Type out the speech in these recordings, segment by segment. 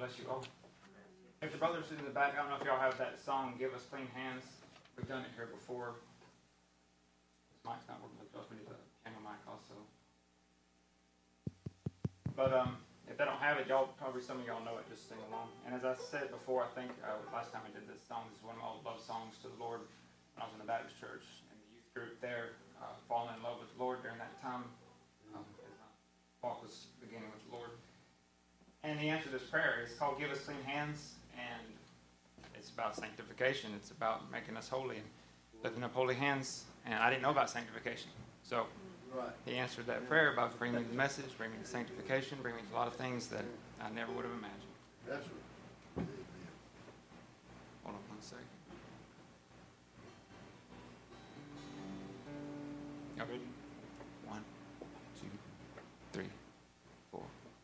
Bless you all. If the brothers in the back, I don't know if y'all have that song, Give Us Clean Hands. We've done it here before. This mic's not working with us. We need a channel mic also. But if they don't have it, y'all probably some of y'all know it. Just sing along. And as I said before, I think last time I did this song, this is one of my old love songs to the Lord when I was in the Baptist church. And the youth group there, falling in love with the Lord during that time. As my walk was beginning with the Lord. And he answered this prayer. It's called Give Us Clean Hands, and it's about sanctification. It's about making us holy and lifting up holy hands. And I didn't know about sanctification. So he answered that prayer by bringing me the message, bringing me the sanctification, bringing me a lot of things that I never would have imagined. That's right. Hold on 1 second. Y'all ready? 1, 2, 3, 4.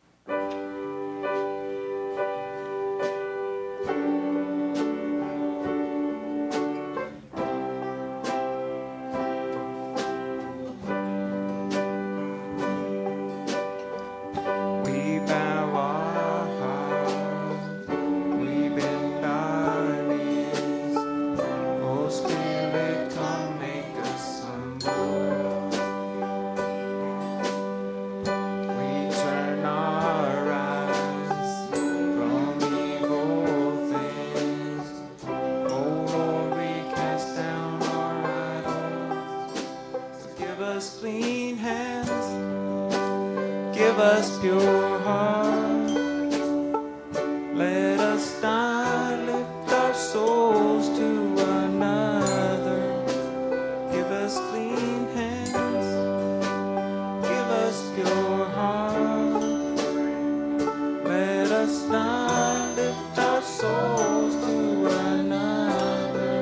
Clean hands, give us pure hearts. Let us not lift our souls to another. Give us clean hands, give us pure hearts. Let us not lift our souls to another.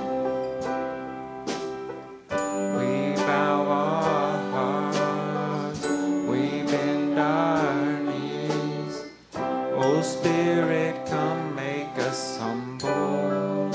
We bow our hearts, we bend our knees. Oh Spirit, come make us humble.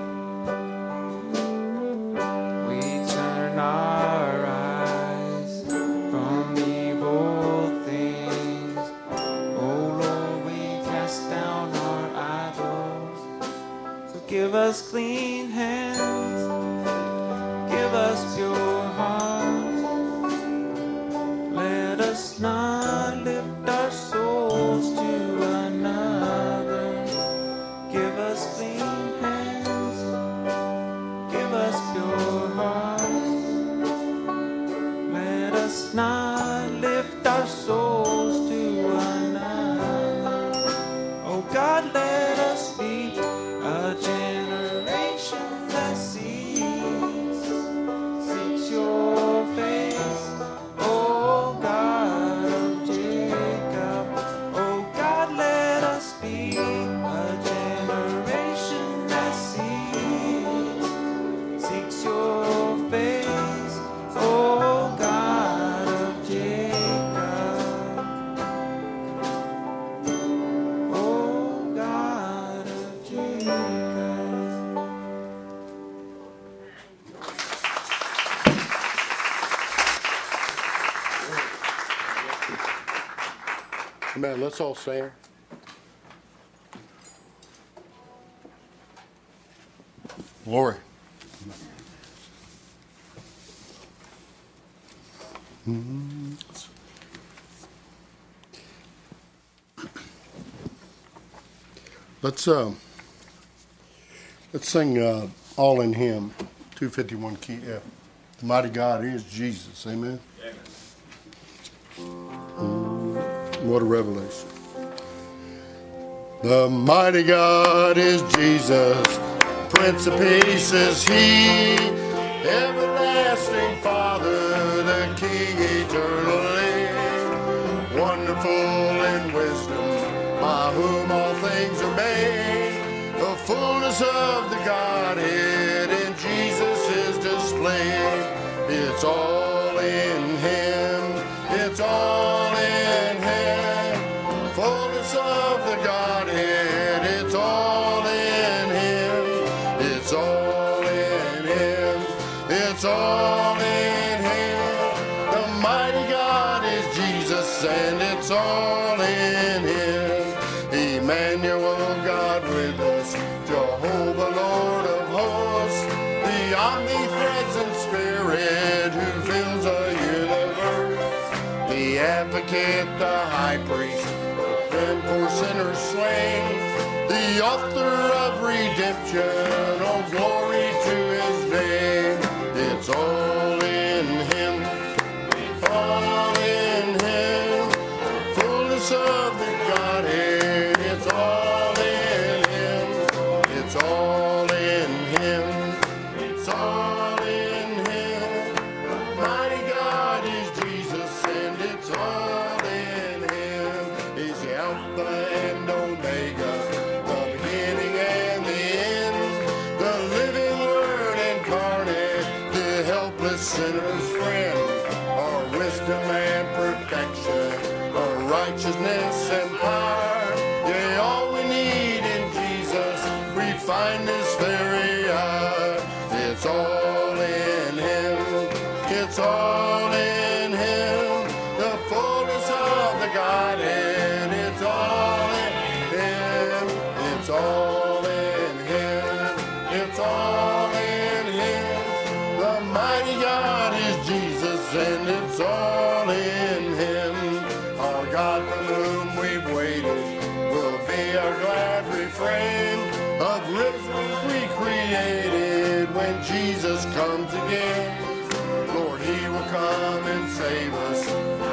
We turn our eyes from evil things. Oh Lord, we cast down our idols. So give us clean hands, give us pure hearts. Let us not lift our souls to another. Give us clean hands, give us pure hearts. Let us not lift our souls to another. Oh God, let us be a generation that seeks your face, oh God of Jacob. Oh God, let us be a generation that seeks your face, oh God of Jacob. Oh God of Jacob. Amen. Let's all stand. Glory. Let's sing All in Him, 251 key F. The mighty God is Jesus. Amen. What a revelation. The mighty God is Jesus, Prince of Peace is He, everlasting Father, the King eternally, wonderful in wisdom, by whom all things are made, the fullness of the Godhead in Jesus is displayed. It's all in Him, it's all in Him, fullness of the Godhead, it's all in Him, it's all in Him, it's all in Him. The mighty God is Jesus, and it's all in Him. Emmanuel. omnipresent Spirit who fills the universe, the advocate, the high priest, the friend for sinners slain, the author of redemption, oh glory to his name. It's all in him, all in him, fullness of the Godhead. It's all in him, it's all in him, it's all in him. The mighty God is Jesus, and it's all in him. He's the Alpha and Omega, the beginning and the end, the living Word incarnate, the helpless sinner's friend, our wisdom and perfection, our righteousness and power. Yeah, all we need in Jesus, we find this very hour. It's all in him, it's all in him, the fullness of the Godhead. It's all in him, it's all in him, it's all in him. The mighty God is Jesus, and it's all in him. Our God from whom we've waited will be our glad refrain of rivers recreated when Jesus comes again. Lord, he will come and save us.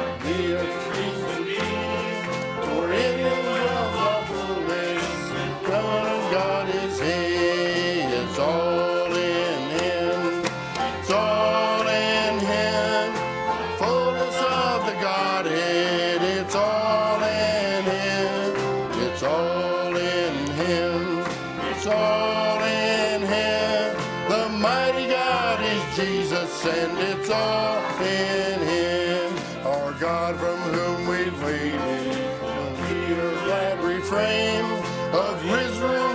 Be a priest indeed, for in him dwells all fullness. The Son of God is he. It's all in him, it's all in him, fullness of the Godhead. It's all in him, it's all in him, it's all in him. The mighty God is Jesus, and it's all in him. Our God from whom we've waited will be our glad refrain of Israel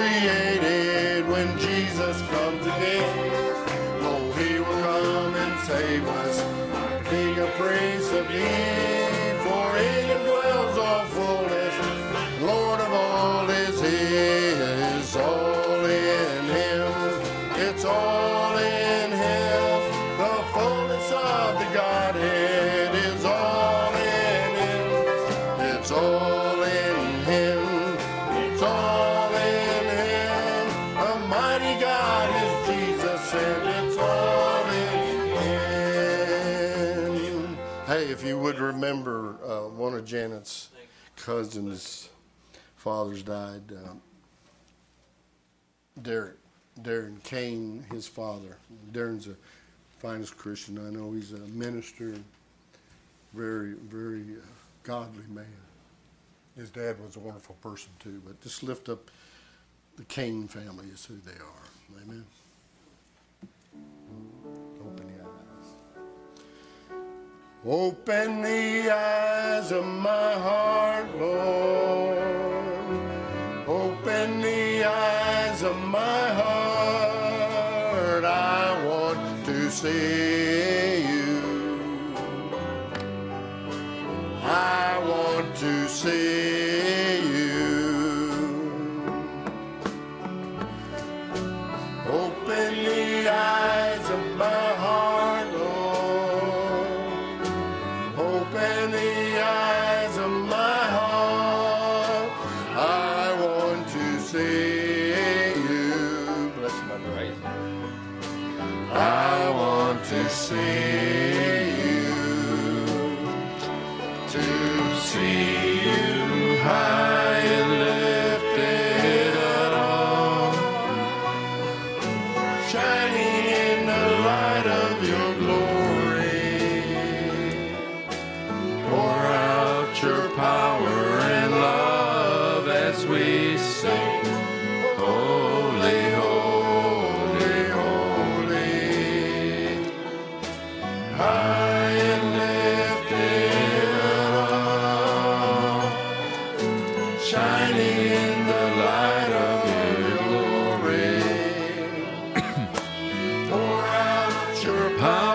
recreated when Jesus comes again. Oh, he will come and save us, King of praise of thee, for in him dwells all fullness, Lord of all is he. It's all in him, it's all in him, the fullness of the Godhead is all in him. It's all in him, it's all in him, the mighty God is Jesus, and it's all in him. Hey, if you would remember, one of Janet's cousins' fathers died. Darren Kane, his father. Darren's the finest Christian I know. He's a minister, very, very godly man. His dad was a wonderful person too. But just lift up the Kane family is who they are. Amen. Open the eyes. Open the eyes of my heart, Lord. Open the eyes of my heart. I want to see you. I want to see you. Open the eyes of my heart, Lord. Open the eyes of my heart. I want to see you. Bless my praise. I want to see you. To see you high and lifted up, shining in the light of your glory. Pour out your power and love as we sing, holy, holy, holy. High and lifted up, shining in the light of your glory. Pour out your power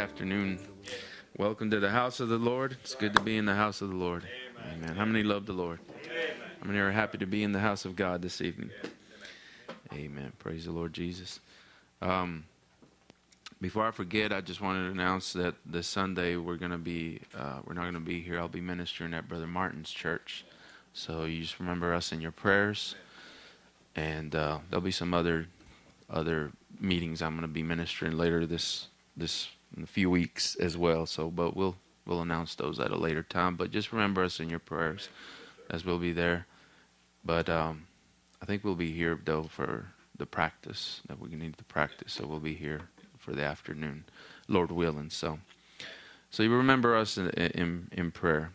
afternoon. Welcome to the house of the Lord. It's good to be in the house of the Lord. Amen. How many love the Lord? How many are happy to be in the house of God this evening? Amen. Praise the Lord Jesus. Before I forget, I just wanted to announce that this Sunday we're not going to be here. I'll be ministering at Brother Martin's church. So you just remember us in your prayers. And there'll be some other meetings I'm going to be ministering later this in a few weeks as well. So, but we'll announce those at a later time. But just remember us in your prayers as we'll be there. But I think we'll be here though for the practice that we need to practice. So we'll be here for the afternoon, Lord willing. So you remember us in prayer,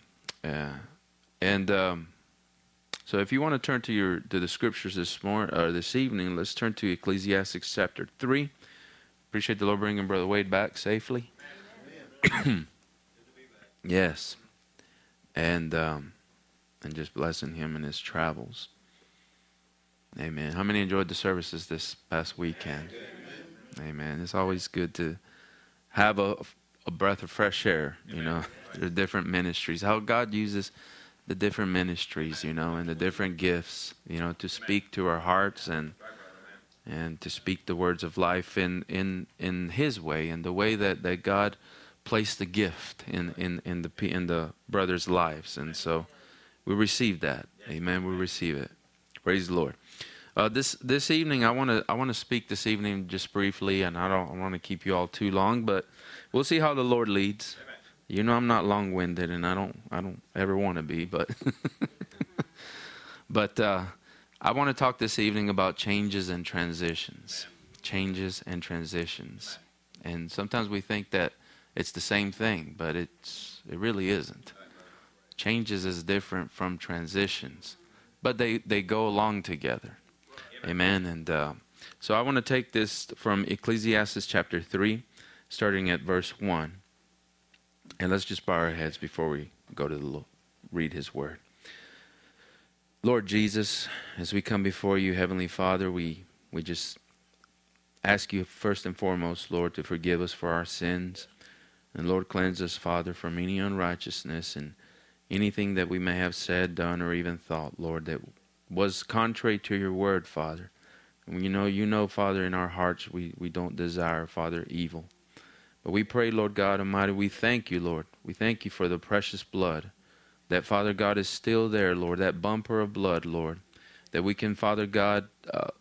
So if you want to turn to the scriptures this evening, let's turn to Ecclesiastes chapter 3. Appreciate the Lord bringing Brother Wade back safely. Yes, and just blessing him in his travels. Amen. How many enjoyed the services this past weekend? Amen. It's always good to have a breath of fresh air. You know, there's different ministries. How God uses the different ministries, you know, and the different gifts, you know, to speak to our hearts and to speak the words of life in His way, in the way that God placed the gift in the brothers' lives, and so we receive that. Amen. We receive it. Praise the Lord. This evening, I want to speak this evening just briefly, and I don't want to keep you all too long, but we'll see how the Lord leads. You know, I'm not long-winded, and I don't ever want to be, but but I want to talk this evening about changes and transitions. Changes and transitions. And sometimes we think that it's the same thing, but it really isn't. Changes is different from transitions, but they go along together. Amen. And so I want to take this from Ecclesiastes chapter 3, starting at verse 1. And let's just bow our heads before we go to read His Word. Lord Jesus, as we come before you, Heavenly Father, we just ask you first and foremost, Lord, to forgive us for our sins. And Lord, cleanse us, Father, from any unrighteousness and anything that we may have said, done, or even thought, Lord, that was contrary to your word, Father. And you know, Father, in our hearts we don't desire, Father, evil. But we pray, Lord God Almighty, we thank you, Lord. We thank you for the precious blood that, Father God, is still there, Lord, that bumper of blood, Lord, that we can, Father God,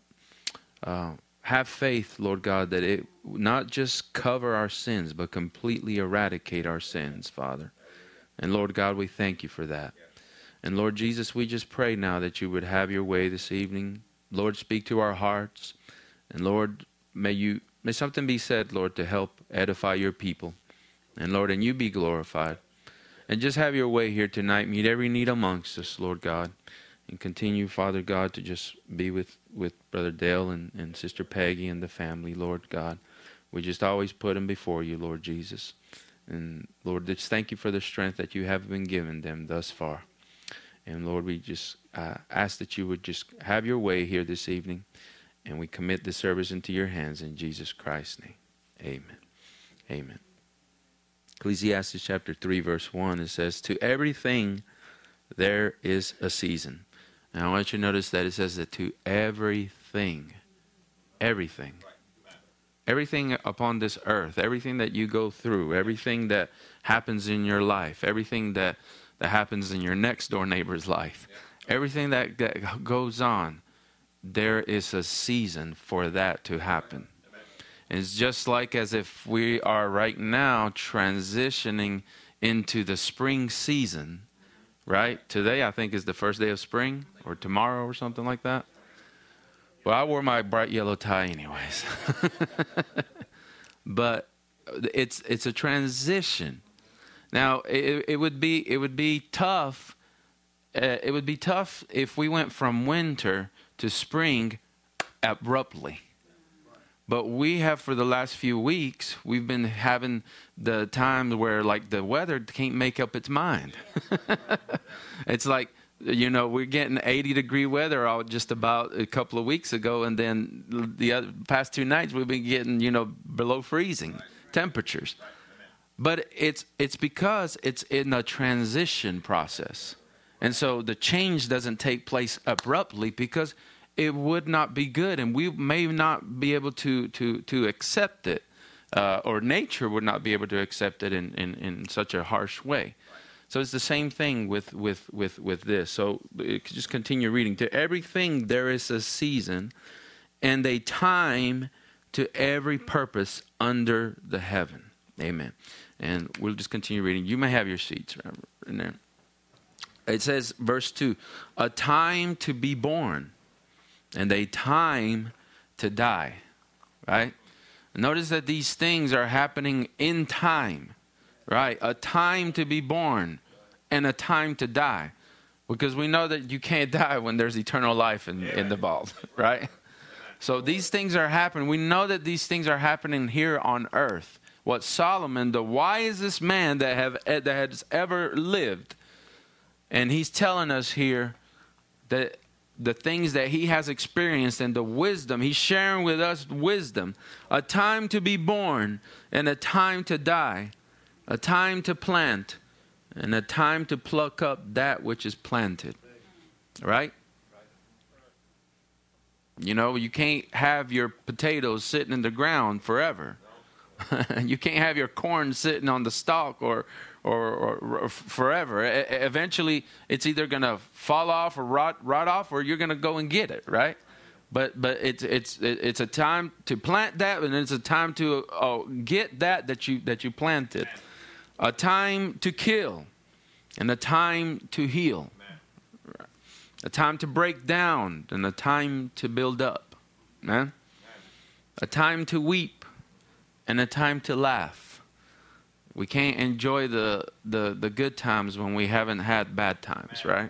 have faith, Lord God, that it not just cover our sins, but completely eradicate our sins, Father. And Lord God, we thank you for that. And Lord Jesus, we just pray now that you would have your way this evening. Lord, speak to our hearts. And Lord, may something be said, Lord, to help edify your people. And Lord, and you be glorified. And just have your way here tonight. Meet every need amongst us, Lord God. And continue, Father God, to just be with Brother Dale and Sister Peggy and the family, Lord God. We just always put them before you, Lord Jesus. And Lord, just thank you for the strength that you have been giving them thus far. And Lord, we just ask that you would just have your way here this evening. And we commit the service into your hands in Jesus Christ's name. Amen. Amen. Ecclesiastes chapter 3, verse 1, it says, "To everything there is a season." Now I want you to notice that it says that to everything. Everything. Everything upon this earth, everything that you go through, everything that happens in your life, everything that happens in your next door neighbor's life, everything that goes on, there is a season for that to happen. And it's just like as if we are right now transitioning into the spring season, right? Today, I think, is the first day of spring, or tomorrow or something like that. Well, I wore my bright yellow tie anyways. But it's a transition. Now, it would be tough. It would be tough if we went from winter to spring abruptly. But we have, for the last few weeks, we've been having the time where, like, the weather can't make up its mind. It's like, you know, we're getting 80-degree weather out just about a couple of weeks ago, and then the past 2 nights we've been getting, you know, below freezing temperatures. But it's because it's in a transition process. And so the change doesn't take place abruptly because it would not be good, and we may not be able to accept it, or nature would not be able to accept it in such a harsh way. So it's the same thing with this. So just continue reading. To everything there is a season and a time to every purpose under the heaven. Amen. And we'll just continue reading. You may have your seats in there. It says, verse 2, a time to be born and a time to die. Right? Notice that these things are happening in time. Right? A time to be born and a time to die. Because we know that you can't die when there's eternal life in the vault. Right? So these things are happening. We know that these things are happening here on earth. What Solomon, the wisest man that has ever lived, and he's telling us here that the things that he has experienced and the wisdom, he's sharing with us wisdom. A time to be born and a time to die. A time to plant and a time to pluck up that which is planted. Right? You know, you can't have your potatoes sitting in the ground forever. You can't have your corn sitting on the stalk or forever. Eventually, it's either going to fall off or rot off, or you're going to go and get it, right? But it's a time to plant that, and it's a time to get that you planted. A time to kill, and a time to heal. A time to break down, and a time to build up. Man, a time to weep and a time to laugh. We can't enjoy the good times when we haven't had bad times, right?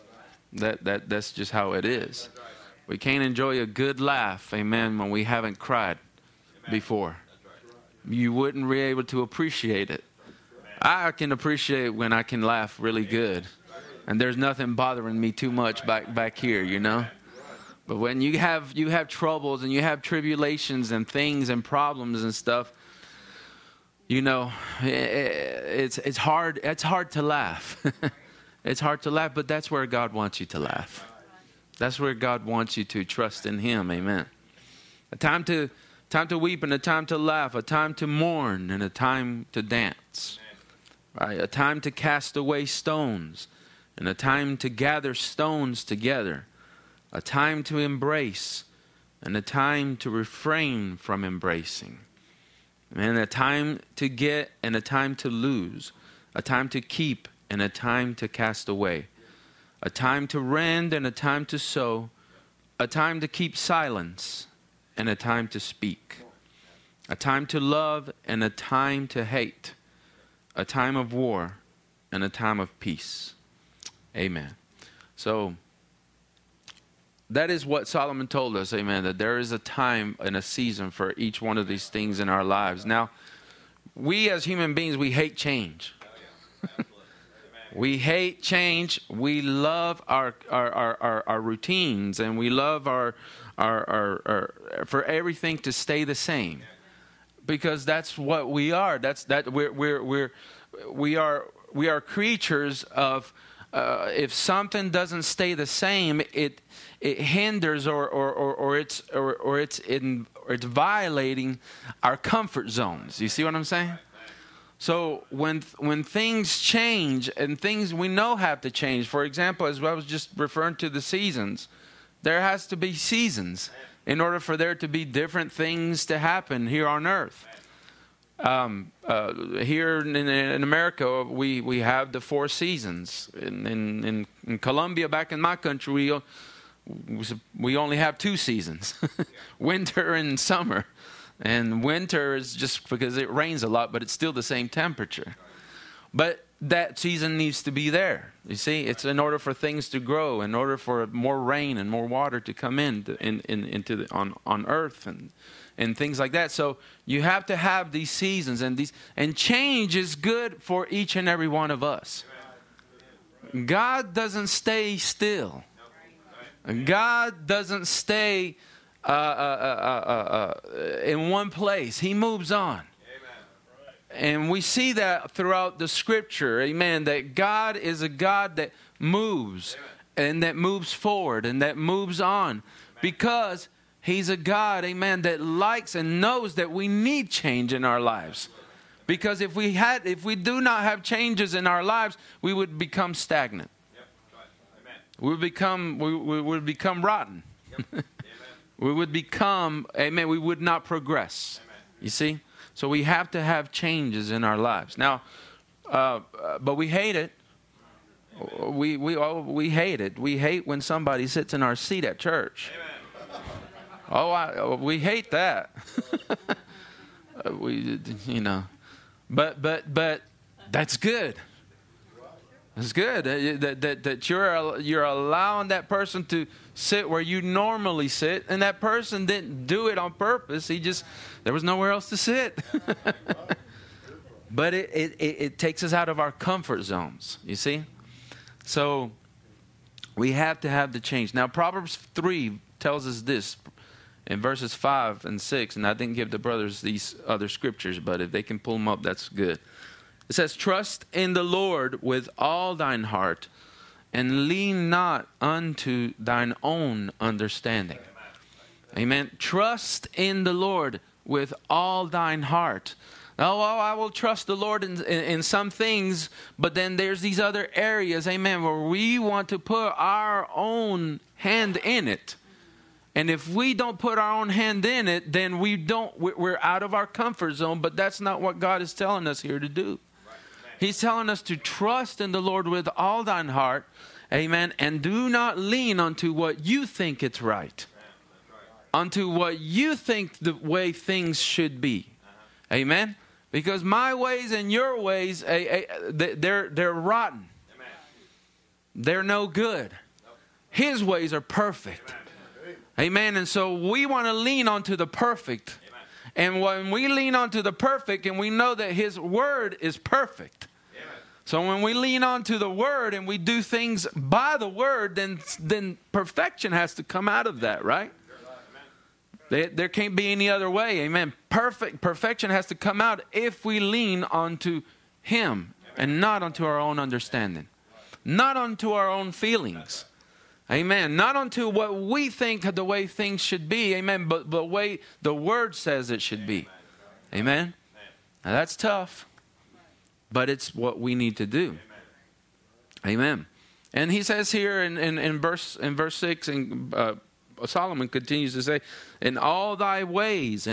That's just how it is. We can't enjoy a good laugh, amen, when we haven't cried before. You wouldn't be able to appreciate it. I can appreciate when I can laugh really good, and there's nothing bothering me too much back here, you know. But when you have troubles and you have tribulations and things and problems and stuff, you know, it's hard to laugh. It's hard to laugh, but that's where God wants you to laugh. That's where God wants you to trust in Him. Amen. A time to weep and a time to laugh, a time to mourn and a time to dance. Right? A time to cast away stones and a time to gather stones together. A time to embrace and a time to refrain from embracing. And a time to get and a time to lose. A time to keep and a time to cast away. A time to rend and a time to sow. A time to keep silence and a time to speak. A time to love and a time to hate. A time of war and a time of peace. Amen. So that is what Solomon told us, amen, that there is a time and a season for each one of these things in our lives. Now, we as human beings, we hate change. We hate change. We love our routines, and we love our for everything to stay the same, because that's what we are. We are creatures of. If something doesn't stay the same, it hinders or it's violating our comfort zones. You see what I'm saying? So when things change and things we know have to change, for example, as I was just referring to the seasons, there has to be seasons in order for there to be different things to happen here on earth. Here in America, we have the 4 seasons. In Colombia, back in my country, we only have 2 seasons, winter and summer. And winter is just because it rains a lot, but it's still the same temperature. But that season needs to be there. You see, it's in order for things to grow, in order for more rain and more water to come on earth and things like that. So you have to have these seasons, and change is good for each and every one of us. God doesn't stay still. God doesn't stay in one place. He moves on. And we see that throughout the scripture, amen, that God is a God that moves and that moves forward and that moves on because he's a God, amen, that likes and knows that we need change in our lives. Because if we do not have changes in our lives, we would become stagnant. We would become rotten. We would become, amen, we would not progress. You see? So we have to have changes in our lives. Now, but we hate it. We hate it. We hate when somebody sits in our seat at church. We hate that. But that's good. It's good that you're allowing that person to sit where you normally sit, and that person didn't do it on purpose. There was nowhere else to sit. But it takes us out of our comfort zones, you see? So we have to have the change. Now, Proverbs 3 tells us this in verses 5 and 6, and I didn't give the brothers these other scriptures, but if they can pull them up, that's good. It says, trust in the Lord with all thine heart, and lean not unto thine own understanding. Amen. Trust in the Lord with all thine heart. Oh, I will trust the Lord in some things, but then there's these other areas, amen, where we want to put our own hand in it. And if we don't put our own hand in it, then we're out of our comfort zone, but that's not what God is telling us here to do. He's telling us to trust in the Lord with all thine heart, amen, and do not lean unto what you think it's right, unto what you think the way things should be, amen, because my ways and your ways, they're rotten, they're no good. His ways are perfect, amen, and so we want to lean onto the perfect, and when we lean onto the perfect, and we know that His Word is perfect. So when we lean on to the Word and we do things by the Word, then perfection has to come out of that, right? There can't be any other way, amen. Perfection has to come out if we lean onto Him and not onto our own understanding, not onto our own feelings, amen. Not onto what we think the way things should be, amen, but the way the Word says it should be, amen. Now that's tough. But it's what we need to do. Amen. And he says here in verse 6, and Solomon continues to say, in all thy ways,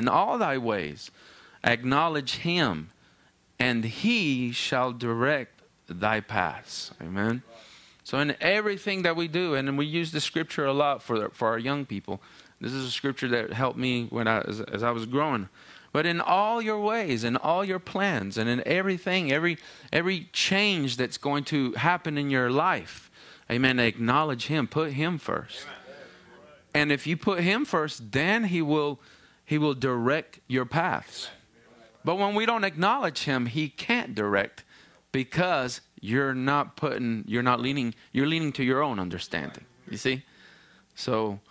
acknowledge him, and he shall direct thy paths. Amen. So in everything that we do, and we use the scripture a lot for our young people. This is a scripture that helped me as I was growing. But in all your ways, in all your plans, and in everything, every change that's going to happen in your life, amen, acknowledge him, put him first. And if you put him first, then he will direct your paths. But when we don't acknowledge him, he can't direct, because you're leaning to your own understanding. You see? So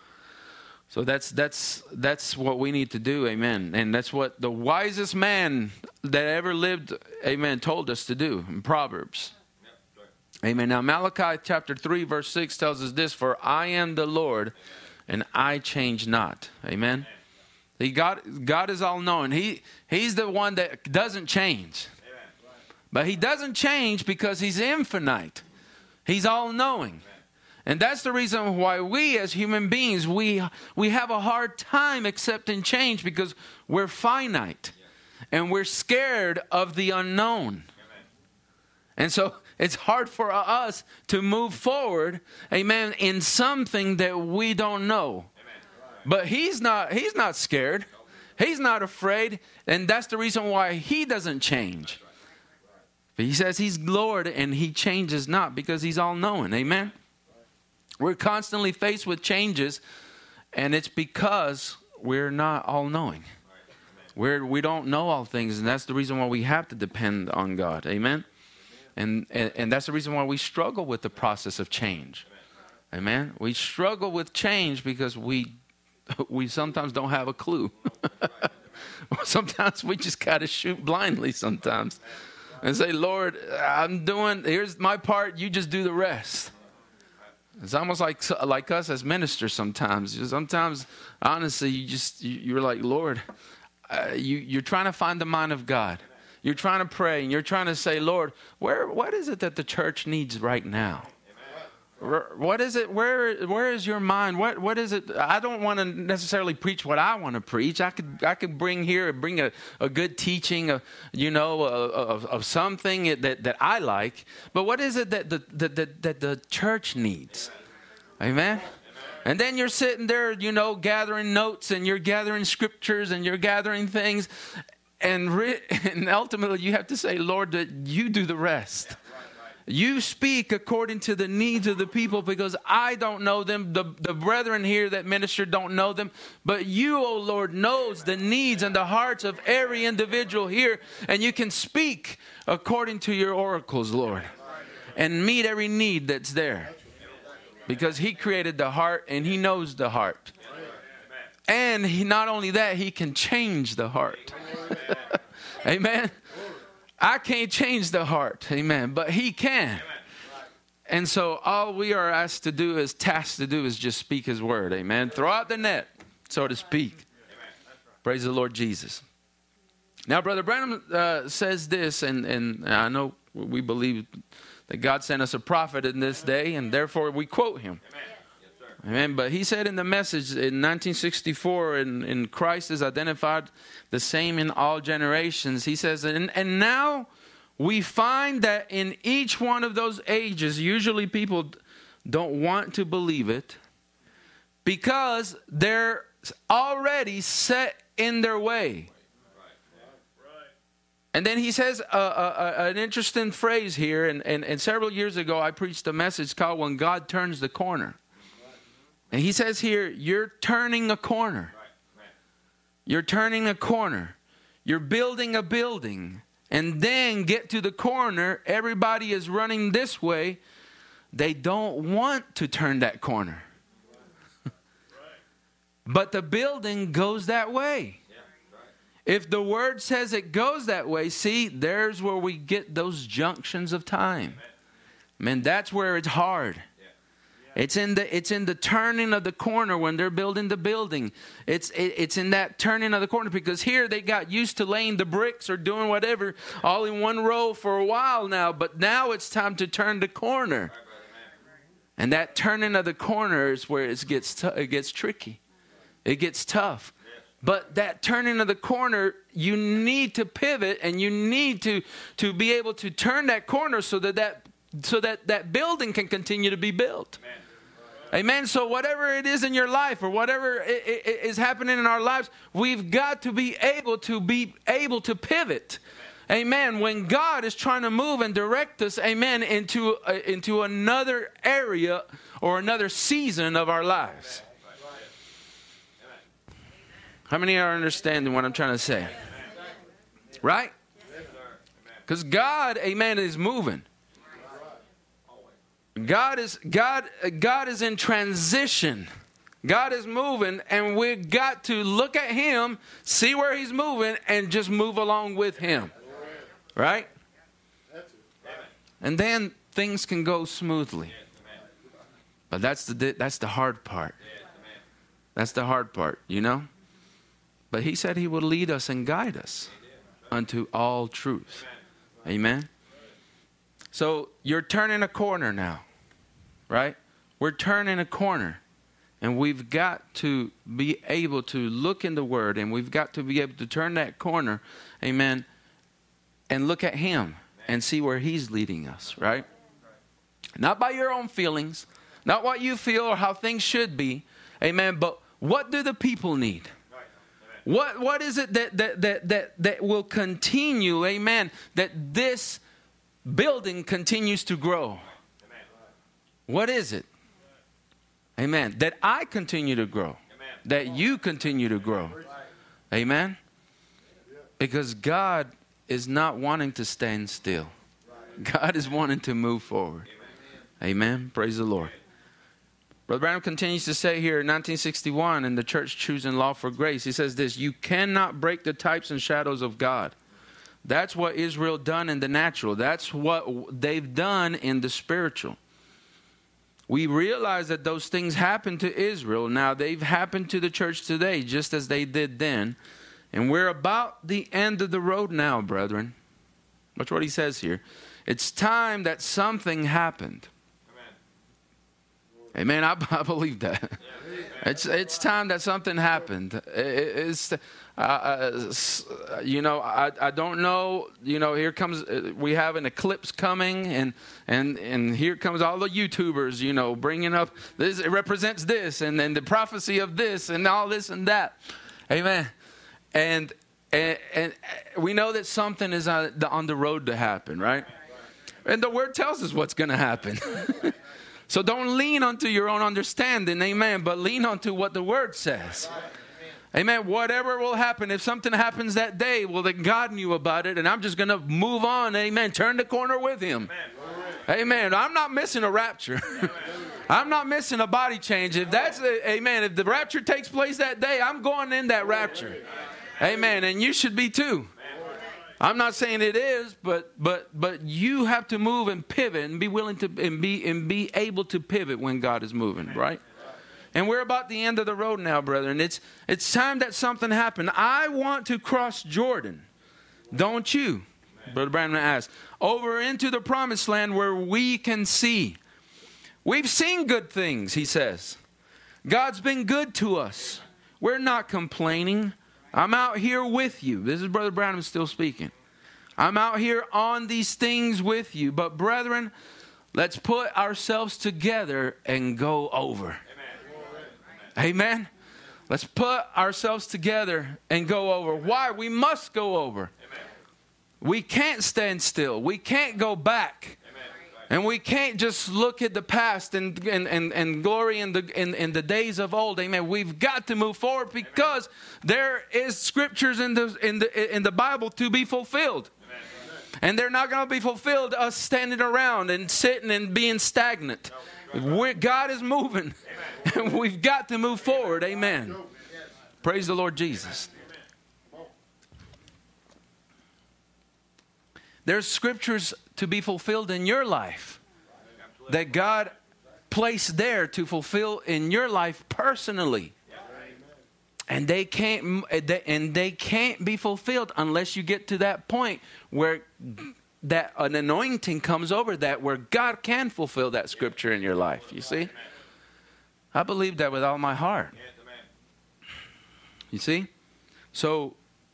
that's what we need to do, amen. And that's what the wisest man that ever lived, amen, told us to do in Proverbs. Amen. Now Malachi chapter 3 verse 6 tells us this: for I am the Lord, and I change not. Amen. God is all knowing. He's the one that doesn't change. But he doesn't change because he's infinite. He's all knowing. And that's the reason why we as human beings, we have a hard time accepting change, because we're finite and we're scared of the unknown. And so it's hard for us to move forward, amen, in something that we don't know. But he's not scared. He's not afraid. And that's the reason why he doesn't change. But he says he's Lord and he changes not, because he's all knowing. Amen. We're constantly faced with changes, and it's because we're not all-knowing. We don't know all things, and that's the reason why we have to depend on God. Amen? And that's the reason why we struggle with the process of change. Amen? We struggle with change because we sometimes don't have a clue. Sometimes we just got to shoot blindly sometimes and say, Lord, here's my part. You just do the rest. It's almost like us as ministers sometimes. Sometimes, honestly, you're like, Lord, you're trying to find the mind of God. You're trying to pray, and you're trying to say, Lord, what is it that the church needs right now? What is it? Where is your mind? What is it? I don't want to necessarily preach what I want to preach. I could bring a good teaching, of something that I like. But what is it that the church needs? Amen. And then you're sitting there, gathering notes, and you're gathering scriptures, and you're gathering things, and ultimately you have to say, Lord, that you do the rest. You speak according to the needs of the people, because I don't know them. The brethren here that minister don't know them. But you, O Lord, knows the needs and the hearts of every individual here. And you can speak according to your oracles, Lord, and meet every need that's there. Because he created the heart and he knows the heart. And not only that, he can change the heart. Amen. I can't change the heart, amen, but he can. And so all we are tasked to do is just speak his word, amen. Throw out the net, so to speak. Praise the Lord Jesus. Now, Brother Branham says this, and I know we believe that God sent us a prophet in this day, and therefore we quote him. Amen. But he said in the message in 1964, in Christ is identified the same in all generations. He says, and now we find that in each one of those ages, usually people don't want to believe it because they're already set in their way. And then he says an interesting phrase here, and several years ago I preached a message called When God Turns the Corner. And he says here, you're turning a corner. You're turning a corner. You're building a building. And then get to the corner, everybody is running this way. They don't want to turn that corner. But the building goes that way. If the word says it goes that way, see, there's where we get those junctions of time. Man, that's where it's hard. It's in the turning of the corner when they're building the building. It's in that turning of the corner, because here they got used to laying the bricks or doing whatever all in one row for a while now. But now it's time to turn the corner. And that turning of the corner is where it gets tricky. It gets tough. But that turning of the corner, you need to pivot, and you need to be able to turn that corner so that building can continue to be built. Amen. So whatever it is in your life, or whatever is happening in our lives, we've got to be able to pivot. Amen. When God is trying to move and direct us, amen, into another area or another season of our lives. How many are understanding what I'm trying to say? Right? Because God, amen, is moving. God is in transition. God is moving, and we've got to look at him, see where he's moving, and just move along with him. Right? And then things can go smoothly. But that's the hard part. That's the hard part, But he said he would lead us and guide us unto all truth. Amen? So you're turning a corner now. Right? We're turning a corner, and we've got to be able to look in the Word, and we've got to be able to turn that corner, amen, and look at him and see where he's leading us, right? Not by your own feelings, not what you feel or how things should be, amen, but what do the people need? What is it that will continue, amen, that this building continues to grow? What is it? Amen. That I continue to grow. That you continue to grow. Amen. Because God is not wanting to stand still. God is wanting to move forward. Amen. Praise the Lord. Brother Branham continues to say here in 1961 in the Church Choosing Law for Grace, he says this: you cannot break the types and shadows of God. That's what Israel done in the natural. That's what they've done in the spiritual. We realize that those things happened to Israel. Now they've happened to the church today just as they did then. And we're about the end of the road now, brethren. Watch what he says here. It's time that something happened. Amen. I believe that. It's time that something happened. I don't know. Here comes, we have an eclipse coming, and here comes all the YouTubers, bringing up this. It represents this, and then the prophecy of this, and all this and that. Amen. And we know that something is on the road to happen, right? And the Word tells us what's going to happen. So don't lean onto your own understanding, amen, but lean onto what the Word says. Amen. Whatever will happen, if something happens that day, well, then God knew about it, and I'm just going to move on, amen, turn the corner with Him. Amen. I'm not missing a rapture. I'm not missing a body change. If that's, amen, if the rapture takes place that day, I'm going in that rapture. Amen. And you should be too. I'm not saying it is, but you have to move and pivot and be willing to and be able to pivot when God is moving, right? And we're about the end of the road now, brethren. It's time that something happened. I want to cross Jordan. Don't you? Brother Branham asked. Over into the promised land where we can see. We've seen good things, he says. God's been good to us. We're not complaining. I'm out here with you. This is Brother Branham still speaking. I'm out here on these things with you. But brethren, let's put ourselves together and go over. Amen. Let's put ourselves together and go over. Why? We must go over. We can't stand still. We can't go back. And we can't just look at the past and glory in the days of old. Amen. We've got to move forward because there is scriptures in the Bible to be fulfilled. And they're not going to be fulfilled us standing around and sitting and being stagnant. God is moving. And we've got to move forward. Amen. Praise the Lord Jesus. There's scriptures to be fulfilled in your life that God placed there to fulfill in your life personally. And they can't be fulfilled unless you get to that point where that an anointing comes over that, where God can fulfill that scripture in your life. You see? I believe that with all my heart. You see? So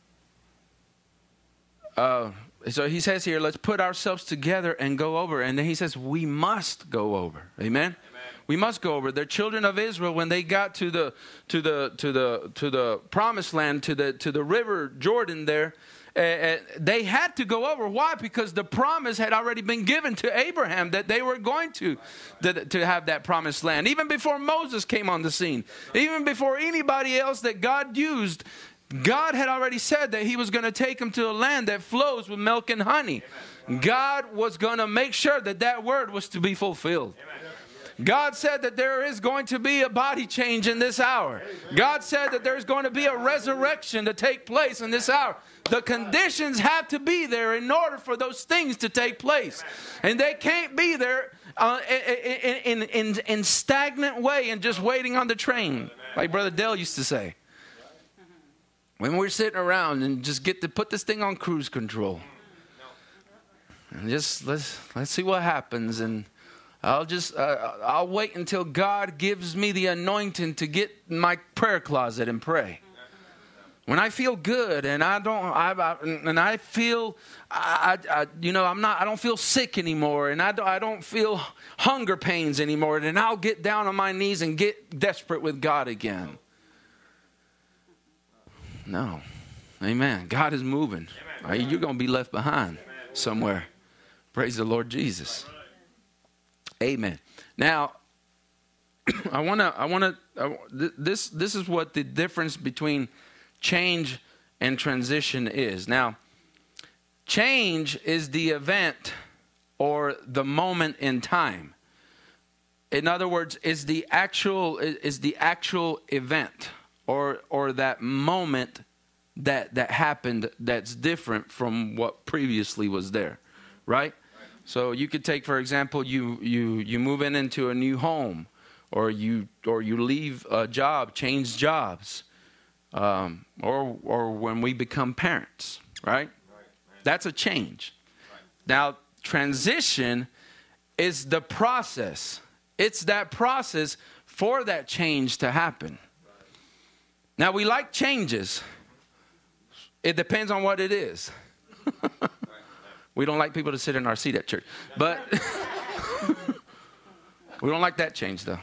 he says here, let's put ourselves together and go over. And then he says, we must go over. Amen? We must go over. The children of Israel, when they got to the promised land, to the river Jordan there, they had to go over. Why? Because the promise had already been given to Abraham that they were going to have that promised land. Even before Moses came on the scene, even before anybody else that God used, God had already said that He was going to take them to a land that flows with milk and honey. God was going to make sure that word was to be fulfilled. God said that there is going to be a body change in this hour. God said that there's going to be a resurrection to take place in this hour. The conditions have to be there in order for those things to take place. And they can't be there in stagnant way and just waiting on the train, like Brother Dale used to say. When we're sitting around and just get to put this thing on cruise control. And just let's see what happens, and I'll wait until God gives me the anointing to get in my prayer closet and pray. When I feel good and I don't feel sick anymore, and I don't feel hunger pains anymore, then I'll get down on my knees and get desperate with God again. No. Amen. God is moving. You're going to be left behind somewhere. Praise the Lord Jesus. Amen. Now, this is what the difference between change and transition is. Now, change is the event or the moment in time. in other words, is the actual event or that moment that happened that's different from what previously was there, right? So you could take, for example, you move into a new home, or you leave a job, change jobs, or when we become parents, right? That's a change. Now, transition is the process. It's that process for that change to happen. Now, we like changes. It depends on what it is. We don't like people to sit in our seat at church. But we don't like that change, though.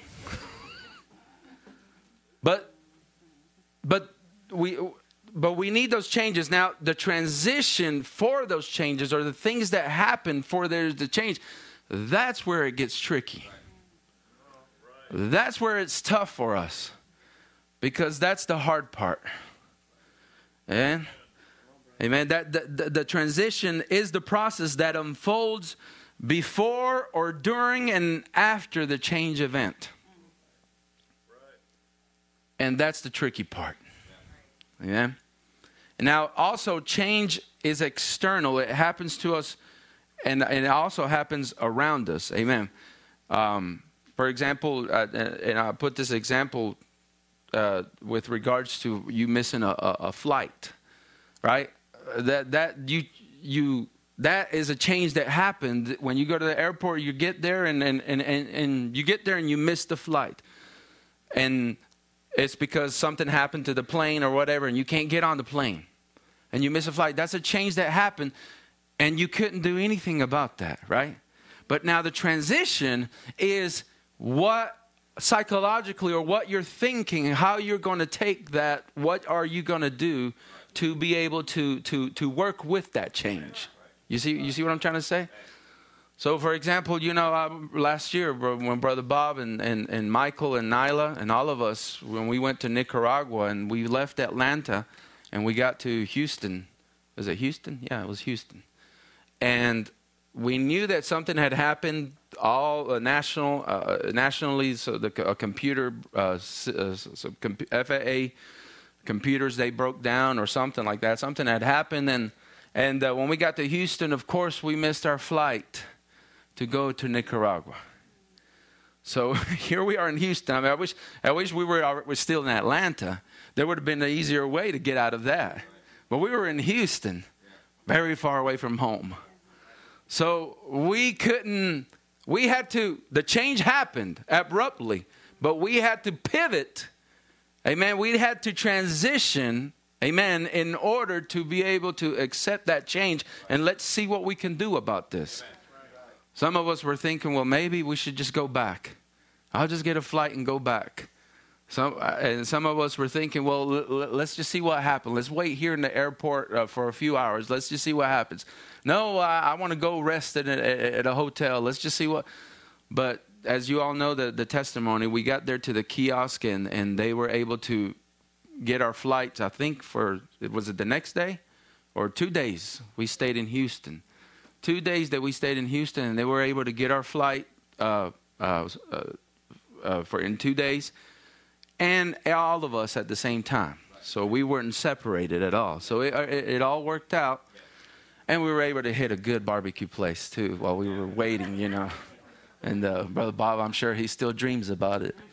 But we need those changes. Now, the transition for those changes, or the things that happen for there's the change, that's where it gets tricky. That's where it's tough for us, because that's the hard part. Amen. Amen. The transition is the process that unfolds before or during and after the change event. And that's the tricky part. Amen. Now, also, change is external. It happens to us, and it also happens around us. Amen. For example, and I put this example with regards to you missing a flight, right? That is a change that happened when you go to the airport. You get there and you get there and you miss the flight, and it's because something happened to the plane or whatever, and you can't get on the plane, and you miss a flight. That's a change that happened, and you couldn't do anything about that, right? But now the transition is what psychologically, or what you're thinking, how you're going to take that. What are you going to do to be able to work with that change? You see what I'm trying to say? So, for example, last year when Brother Bob and Michael and Nyla and all of us, when we went to Nicaragua and we left Atlanta and we got to Houston. Was it Houston? Yeah, it was Houston. And we knew that something had happened nationally. So the computer, FAA computers, they broke down or something like that. Something had happened, and when we got to Houston, of course, we missed our flight to go to Nicaragua. So here we are in Houston. I mean, I wish we were still in Atlanta. There would have been an easier way to get out of that. But we were in Houston, very far away from home. So the change happened abruptly, but we had to pivot. Amen. We had to transition, amen, in order to be able to accept that change. And let's see what we can do about this. Some of us were thinking, well, maybe we should just go back. I'll just get a flight and go back. And some of us were thinking, well, let's just see what happens. Let's wait here in the airport for a few hours. Let's just see what happens. No, I want to go rest at a hotel. Let's just see what. But as you all know, the testimony, we got there to the kiosk and they were able to get our flights, I think, was it the next day or 2 days? We stayed in Houston. 2 days that we stayed in Houston, and they were able to get our flight in 2 days, and all of us at the same time. So we weren't separated at all. So it all worked out, and we were able to hit a good barbecue place too while we were waiting, And Brother Bob, I'm sure he still dreams about it.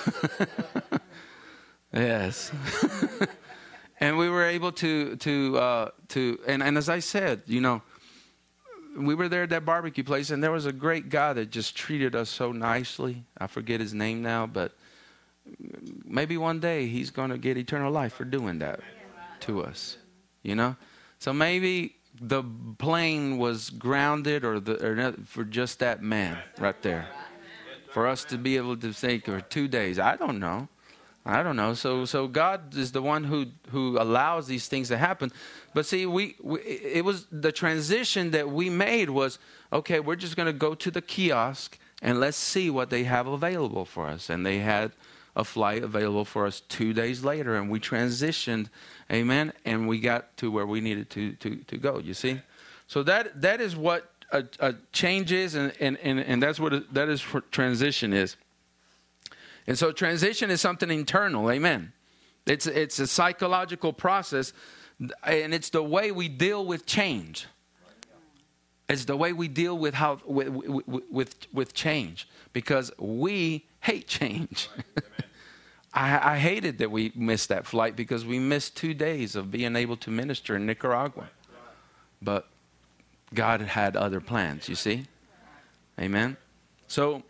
Yes. And we were able to as I said, we were there at that barbecue place, and there was a great guy that just treated us so nicely. I forget his name now, but maybe one day he's going to get eternal life for doing that to us, So maybe the plane was grounded or for just that man right there. For us to be able to think for 2 days. I don't know. So God is the one who allows these things to happen. But see, it was the transition that we made was, okay, we're just going to go to the kiosk and let's see what they have available for us. And they had a flight available for us 2 days later, and we transitioned, amen, and we got to where we needed to go, you see? So that is what a change is, and that's what that is what transition is. And so transition is something internal. Amen. It's a psychological process, and it's the way we deal with change. It's the way we deal with with change, because we hate change. I hated that we missed that flight, because we missed 2 days of being able to minister in Nicaragua. But God had other plans, you see. Amen. So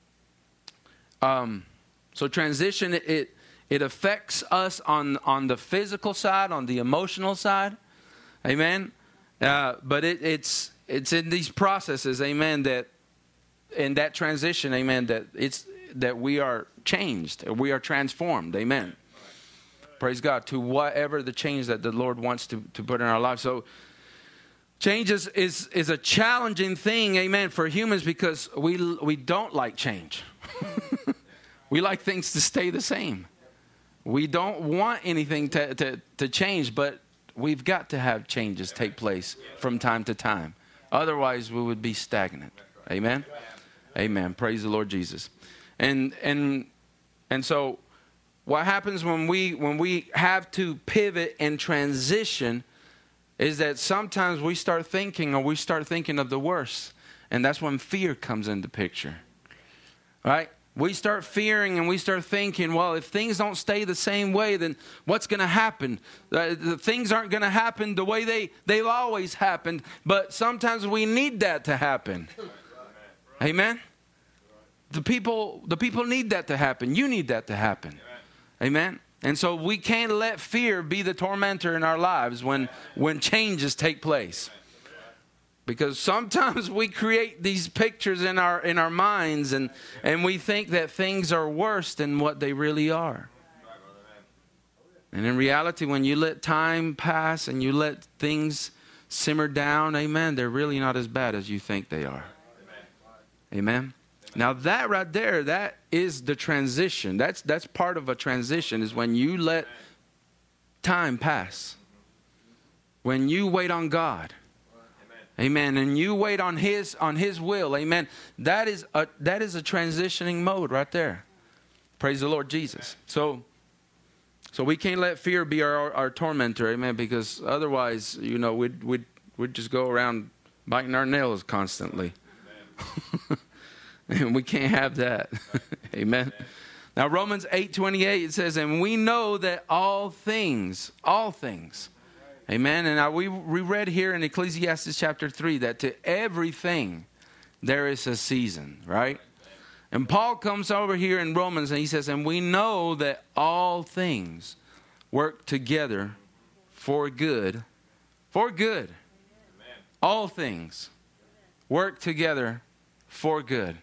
transition, it affects us on the physical side, on the emotional side. Amen. But it's in these processes, amen, that in that transition, amen, that we are changed, we are transformed, amen. Praise God, to whatever the change that the Lord wants to put in our lives. So change is a challenging thing, amen, for humans, because we don't like change. We like things to stay the same. We don't want anything to change, but we've got to have changes take place from time to time. Otherwise, we would be stagnant. Amen? Amen. Praise the Lord Jesus. And so what happens when we have to pivot and transition is that sometimes we start thinking of the worst. And that's when fear comes into picture. Right? We start fearing and we start thinking, well, if things don't stay the same way, then what's going to happen? The things aren't going to happen the way they've always happened. But sometimes we need that to happen. Amen? The people need that to happen. You need that to happen. Amen? And so we can't let fear be the tormentor in our lives when changes take place. Because sometimes we create these pictures in our minds, and we think that things are worse than what they really are. And in reality, when you let time pass and you let things simmer down, amen, they're really not as bad as you think they are. Amen. Now that right there, that is the transition. That's part of a transition, is when you let time pass. When you wait on God. Amen. And you wait on His will. Amen. That is a transitioning mode right there. Praise the Lord Jesus. So we can't let fear be our tormentor. Amen. Because otherwise, we'd just go around biting our nails constantly. And we can't have that. Amen. Now Romans 8:28, it says, and we know that all things. Amen. And we read here in Ecclesiastes chapter 3 that to everything there is a season, right? And Paul comes over here in Romans and he says, and we know that all things work together for good. For good. All things work together for good.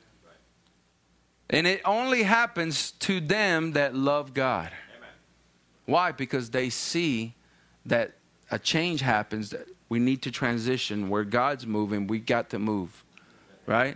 And it only happens to them that love God. Why? Because they see that a change happens, that we need to transition. Where God's moving, we got to move. Right?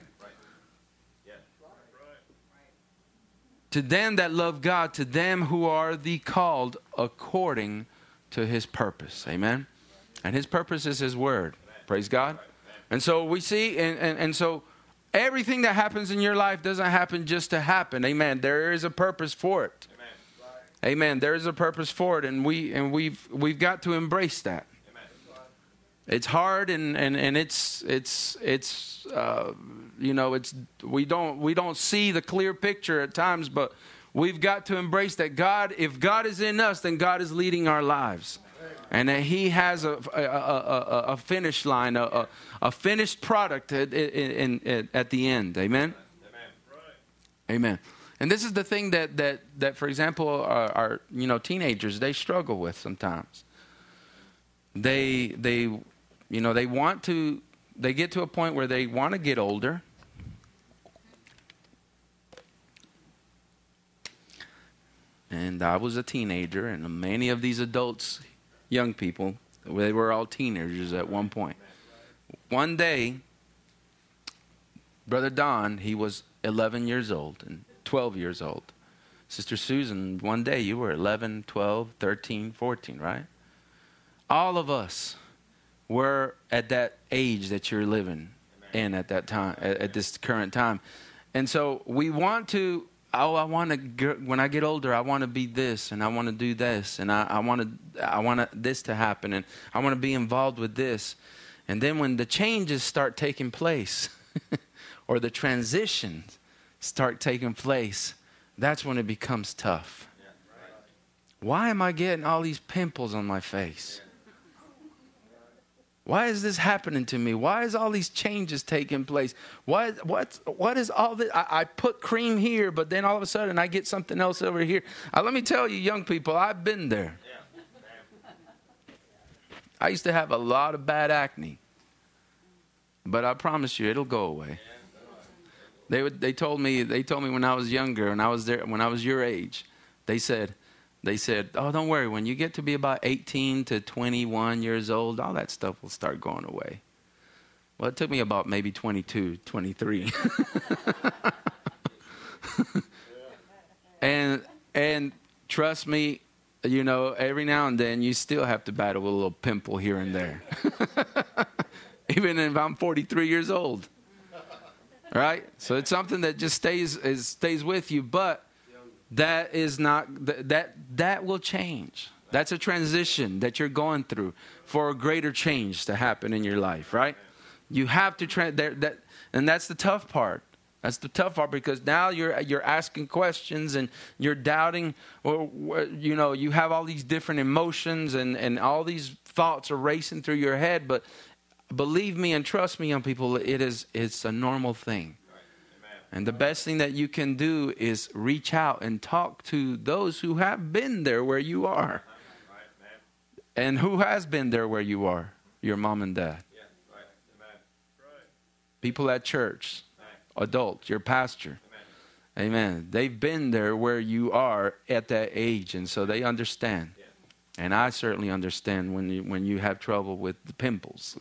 To them that love God, to them who are the called according to His purpose. Amen? And His purpose is His word. Praise God. And so we see, and so everything that happens in your life doesn't happen just to happen. Amen. There is a purpose for it. Amen. There is a purpose for it, and we've got to embrace that. It's hard, and it's we don't see the clear picture at times, but we've got to embrace that God. If God is in us, then God is leading our lives, and that He has a finish line, a finished product at the end. Amen. Amen. And this is the thing that for example, our teenagers, they struggle with sometimes. They get to a point where they want to get older. And I was a teenager, and many of these adults, young people, they were all teenagers at one point. One day, Brother Don, he was 11 years old and 12 years old. Sister Susan, one day you were 11, 12, 13, 14, right? All of us were at that age that you're living in at that time, at this current time. And so we want to, when I get older, I want to be this, and I want to do this, and I want this to happen, and I want to be involved with this. And then when the changes start taking place, or the transitions start taking place, that's when it becomes tough. Why am I getting all these pimples on my face? Why is this happening to me? Why is all these changes taking place? What is all this? I put cream here, but then all of a sudden I get something else over here. Let me tell you, young people, I've been there. I used to have a lot of bad acne, but I promise you, it'll go away. They told me when I was younger, when I was your age, they said, oh, don't worry. When you get to be about 18 to 21 years old, all that stuff will start going away. Well, it took me about maybe 22, 23. And trust me, every now and then you still have to battle with a little pimple here and there. Even if I'm 43 years old. Right? So it's something that just stays with you, but that is not that will change. That's a transition that you're going through for a greater change to happen in your life, right? You have to and that's the tough part. That's the tough part, because now you're asking questions and you're doubting, or you have all these different emotions and all these thoughts are racing through your head. But believe me and trust me, young people, it's a normal thing. And the best thing that you can do is reach out and talk to those who have been there where you are. And who has been there where you are? Your mom and dad. People at church. Adults. Your pastor. Amen. They've been there where you are at that age, and so they understand. And I certainly understand when you have trouble with the pimples.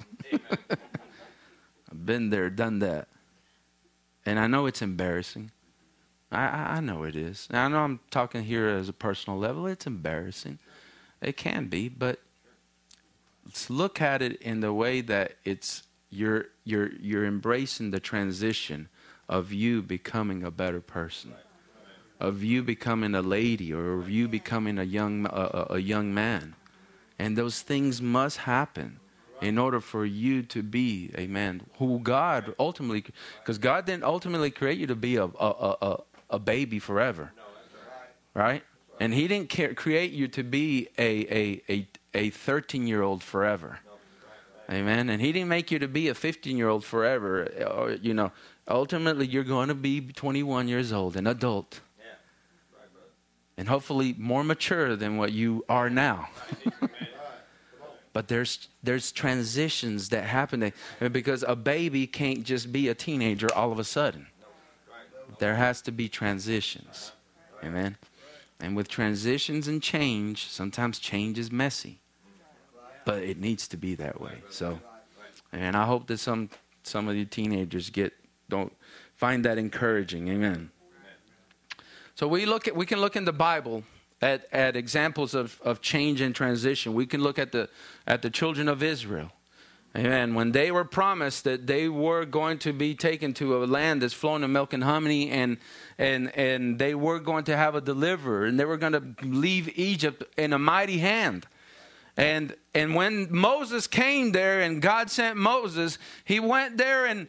I've been there, done that. And I know it's embarrassing. I know it is. And I know I'm talking here as a personal level. It's embarrassing. It can be, but let's look at it in the way that you're embracing the transition of you becoming a better person, of you becoming a lady, or of you becoming a young man. And those things must happen in order for you to be, amen, who God ultimately, because God didn't ultimately create you to be a baby forever, right? And He didn't create you to be a 13-year-old forever, amen. And He didn't make you to be a 15-year-old forever. Ultimately you're going to be 21 years old, an adult, and hopefully more mature than what you are now. But there's transitions that happen because a baby can't just be a teenager all of a sudden. There has to be transitions. Amen. And with transitions and change, sometimes change is messy. But it needs to be that way. So, and I hope that some of you teenagers don't find that encouraging. Amen. So we can look in the Bible at examples of change and transition. We can look at the children of Israel. Amen. When they were promised that they were going to be taken to a land that's flowing with milk and honey, and they were going to have a deliverer, and they were going to leave Egypt in a mighty hand. And when Moses came there and God sent Moses, he went there and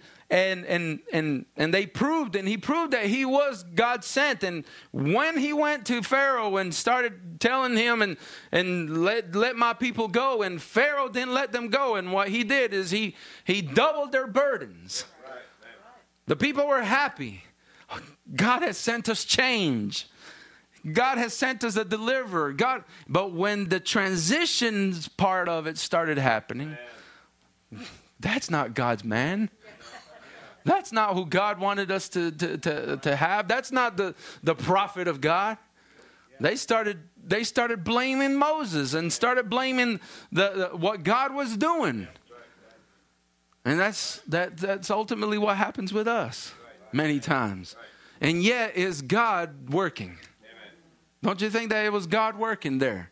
he proved that he was God sent. And when he went to Pharaoh and started telling him and let my people go, and Pharaoh didn't let them go, and what he did is he doubled their burdens. The people were happy. God has sent us change. God has sent us a deliverer. But when the transitions part of it started happening, that's not God's man. That's not who God wanted us to have. That's not the prophet of God. They started blaming Moses and started blaming what God was doing. And that's ultimately what happens with us many times. And yet is God working? Don't you think that it was God working there?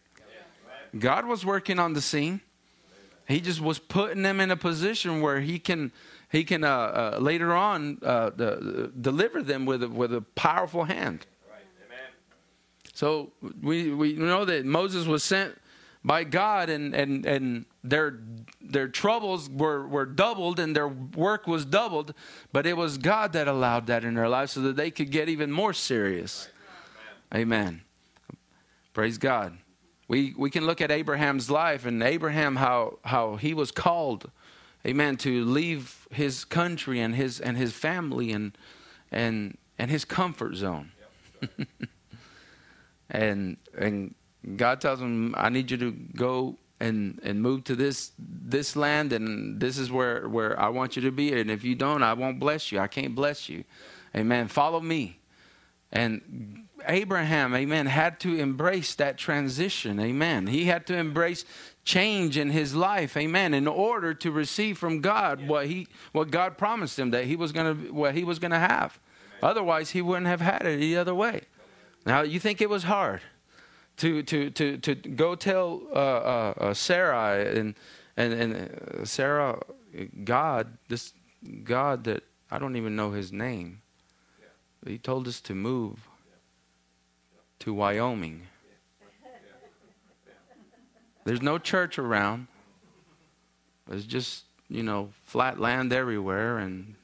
God was working on the scene. He just was putting them in a position where he can later on deliver them with a powerful hand. So we know that Moses was sent by God, and their troubles were doubled and their work was doubled, but it was God that allowed that in their lives so that they could get even more serious. Amen. Praise God. We can look at Abraham's life, and Abraham, how he was called, amen, to leave his country and his family and his comfort zone. and God tells him, I need you to go and move to this land, and this is where I want you to be. And if you don't, I won't bless you. I can't bless you. Amen. Follow me. And Abraham, amen, had to embrace that transition. Amen. He had to embrace change in his life. Amen. In order to receive from God what God promised him that he was going to have. Otherwise, he wouldn't have had it any other way. Now, you think it was hard to go tell Sarah and Sarah, this God that I don't even know his name. He told us to move to Wyoming. There's no church around. There's just, flat land everywhere, and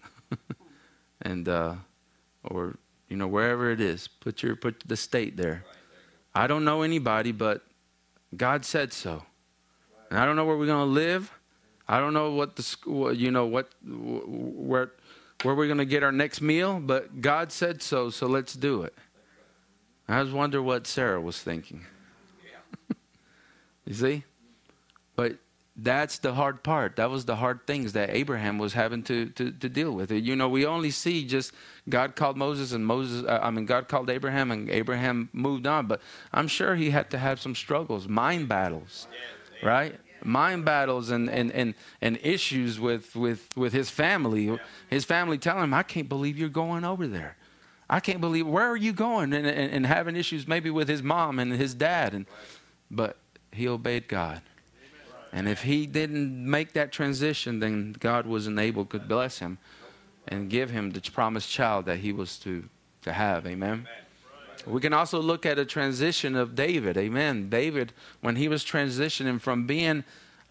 or wherever it is, put the state there. I don't know anybody, but God said so. And I don't know where we're going to live. I don't know what the school, where we're going to get our next meal, but God said so, so let's do it. I just wonder what Sarah was thinking. You see? But that's the hard part. That was the hard things that Abraham was having to deal with. We only see just God called Moses and God called Abraham and Abraham moved on. But I'm sure he had to have some struggles, mind battles, right? Mind battles and issues with his family. His family telling him, I can't believe you're going over there. I can't believe, where are you going? And having issues maybe with his mom and his dad. But he obeyed God. And if he didn't make that transition, then God wasn't able to bless him and give him the promised child that he was to have. Amen. We can also look at a transition of David. Amen. David, when he was transitioning from being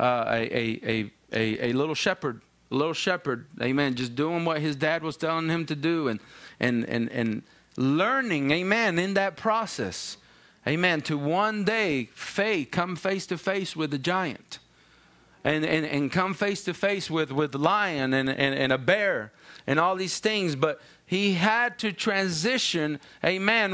a little shepherd, amen, just doing what his dad was telling him to do and learning, amen, in that process, amen, to one day come face to face with the giant. And come face to face with a lion and a bear and all these things, but he had to transition, amen,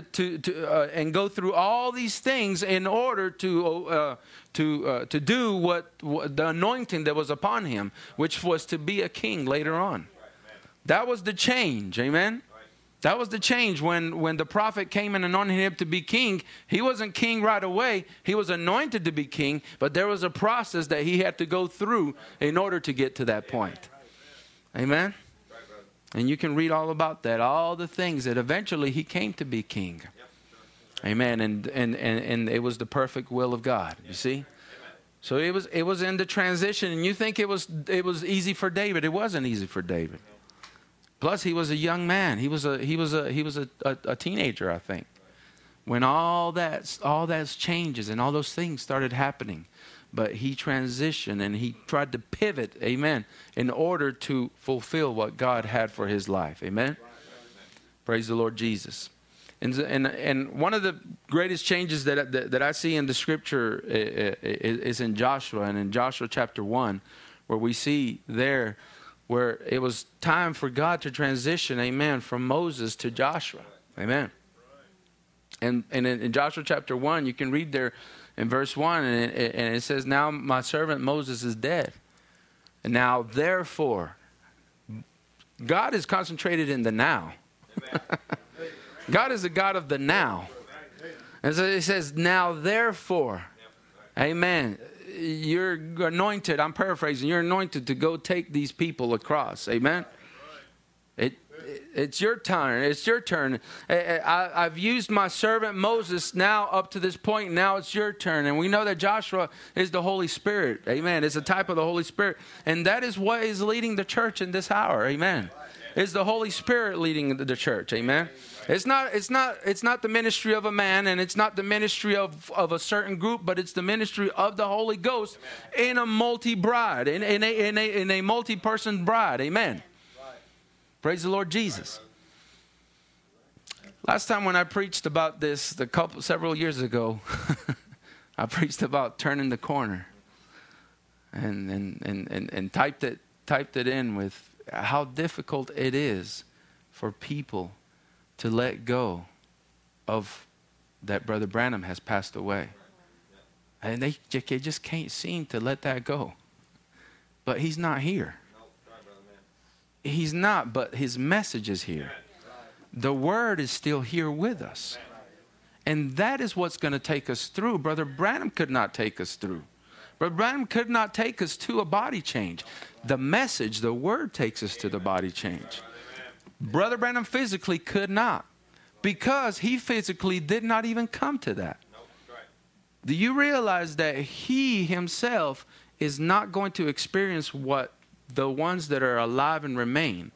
and go through all these things in order to do what the anointing that was upon him, which was to be a king later on. That was the change, amen. That was the change when the prophet came and anointed him to be king. He wasn't king right away. He was anointed to be king, but there was a process that he had to go through in order to get to that point. Amen? And you can read all about that, all the things that eventually he came to be king. Amen. And it was the perfect will of God, you see? So it was in the transition, and you think it was easy for David. It wasn't easy for David. Plus, he was a young man. He was a teenager, I think, when all that changes and all those things started happening. But he transitioned and he tried to pivot, amen, in order to fulfill what God had for his life, amen. Praise the Lord Jesus. And one of the greatest changes that I see in the Scripture is in Joshua, and in Joshua chapter 1, where we see there, where it was time for God to transition, amen, from Moses to Joshua, amen. And in Joshua chapter 1, you can read there in verse 1, and it says, now my servant Moses is dead. And now therefore, God is concentrated in the now. God is a God of the now. And so it says, now therefore, amen. You're anointed, I'm paraphrasing, you're anointed to go take these people across. Amen? it's your turn. It's your turn. I've used my servant Moses now up to this point. Now it's your turn. And we know that Joshua is the Holy Spirit. Amen. It's a type of the Holy Spirit. And that is what is leading the church in this hour. Amen. It's the Holy Spirit leading the church. Amen. It's not the ministry of a man, and it's not the ministry of a certain group, but it's the ministry of the Holy Ghost in a multi-bride, in a multi-person bride. Amen. Praise the Lord Jesus. Last time when I preached about this, several years ago, I preached about turning the corner, and typed it in with how difficult it is for people to let go of that Brother Branham has passed away. And they just can't seem to let that go. But he's not here. He's not, but his message is here. The word is still here with us. And that is what's going to take us through. Brother Branham could not take us through. Brother Branham could not take us to a body change. The message, the word takes us to the body change. Brother Branham physically could not, because he physically did not even come to that. Do you realize that he himself is not going to experience what the ones that are alive and remain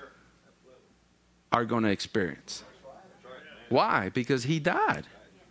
are going to experience? Why? Because he died.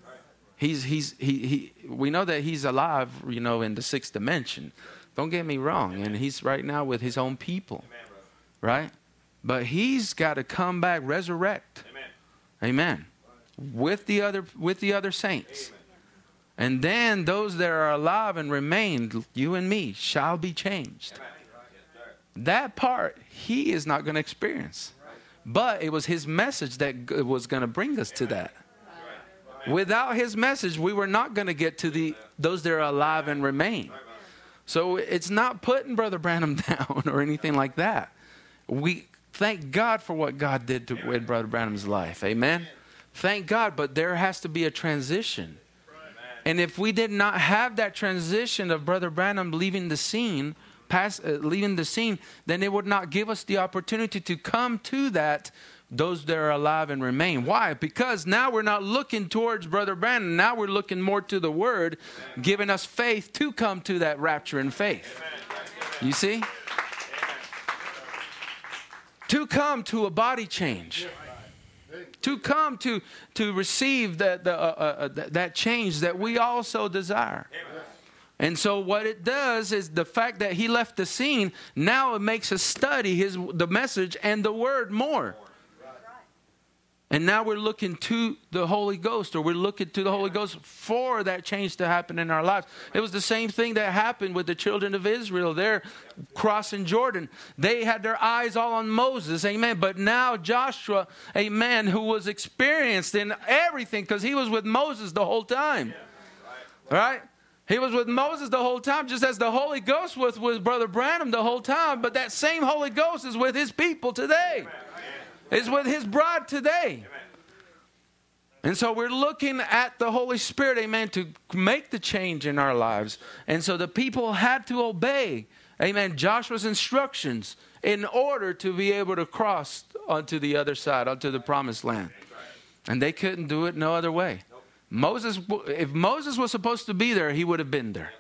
We know that he's alive, in the sixth dimension. Don't get me wrong. And he's right now with his own people. Right? But he's got to come back, resurrect. Amen. With the other saints. Amen. And then those that are alive and remain, you and me, shall be changed. That part he is not going to experience. But it was his message that was going to bring us to that. Without his message, we were not going to get to those that are alive and remain. So it's not putting Brother Branham down or anything like that. We thank God for what God did with Brother Branham's life. Amen. Thank God, but there has to be a transition. And if we did not have that transition of Brother Branham leaving the scene, then it would not give us the opportunity to come to those that are alive and remain. Why? Because now we're not looking towards Brother Branham. Now we're looking more to the Word, giving us faith to come to that rapture in faith. You see? To come to a body change. To come to receive that change that we also desire. And so what it does is the fact that he left the scene, now it makes us study the message and the word more. And now we're looking to the Holy Ghost, or we're looking to the Holy Ghost for that change to happen in our lives. It was the same thing that happened with the children of Israel there crossing Jordan. They had their eyes all on Moses, amen. But now Joshua, a man who was experienced in everything, because he was with Moses the whole time. Right? He was with Moses the whole time, just as the Holy Ghost was with Brother Branham the whole time. But that same Holy Ghost is with his people today. Is with his bride today. And so we're looking at the Holy Spirit, amen, to make the change in our lives. And so the people had to obey, amen, Joshua's instructions in order to be able to cross onto the other side, onto the promised land. And they couldn't do it no other way. If Moses was supposed to be there, he would have been there.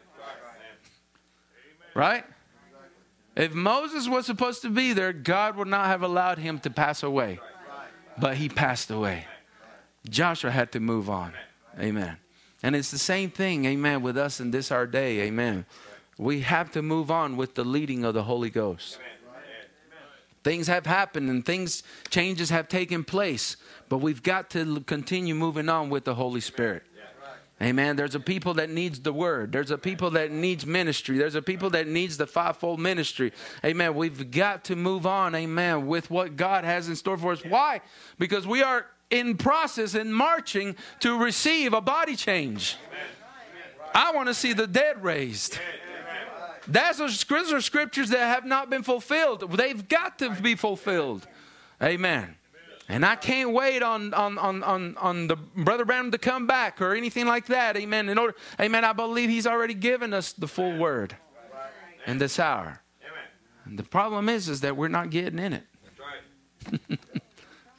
Right? If Moses was supposed to be there, God would not have allowed him to pass away. But he passed away. Joshua had to move on. Amen. And it's the same thing, amen, with us in this our day. Amen. We have to move on with the leading of the Holy Ghost. Things have happened and changes have taken place. But we've got to continue moving on with the Holy Spirit. Amen. There's a people that needs the word. There's a people that needs ministry. There's a people that needs the fivefold ministry. Amen. We've got to move on, amen, with what God has in store for us. Why? Because we are in process and marching to receive a body change. I want to see the dead raised. Those are scriptures that have not been fulfilled. They've got to be fulfilled. Amen. And I can't wait on the Brother Branham to come back or anything like that. Amen. Amen. I believe he's already given us the full word in this hour. And the problem is that we're not getting in it.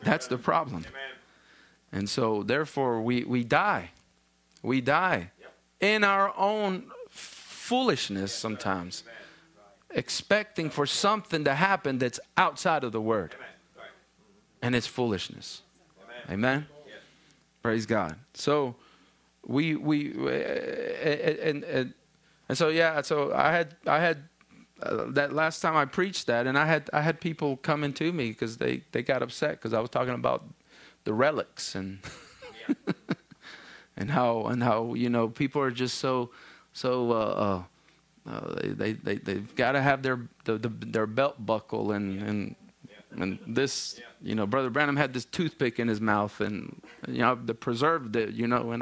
That's the problem. And so, therefore, we die. We die in our own foolishness sometimes, expecting for something to happen that's outside of the Word. And it's foolishness. Amen? Praise God. So, so I had that last time I preached that, and I had people coming to me because they got upset because I was talking about the relics and and how people are just so they've got to have their belt buckle and this Brother Branham had this toothpick in his mouth and the preserved it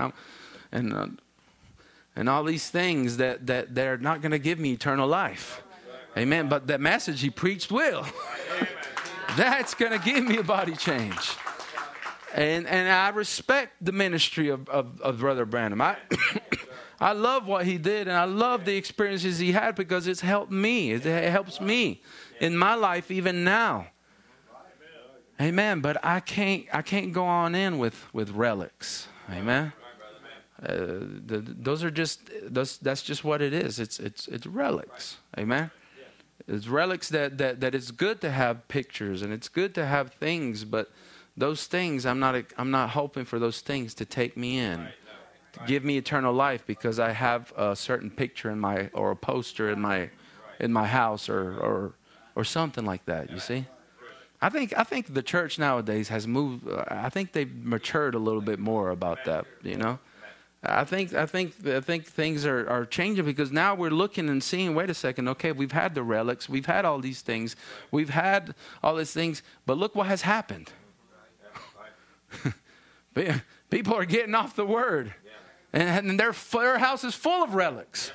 and all these things that they're not going to give me eternal life. Amen. But that message he preached will. That's going to give me a body change. And I respect the ministry of Brother Branham. I love what he did, and I love the experiences he had because it's helped me. It helps me in my life even now. Amen. But I can't go on in with relics. Amen. Those are just that's just what it is. It's relics. Amen. It's relics that it's good to have pictures and it's good to have things, but those things I'm not hoping for those things to take me in, to give me eternal life because I have a certain picture or a poster in my house or something like that. You see, I think the church nowadays has moved. I think they've matured a little bit more about that. I think things are changing because now we're looking and seeing, wait a second, okay, we've had the relics, we've had all these things, we've had all these things, but look what has happened. People are getting off the Word, and their house is full of relics.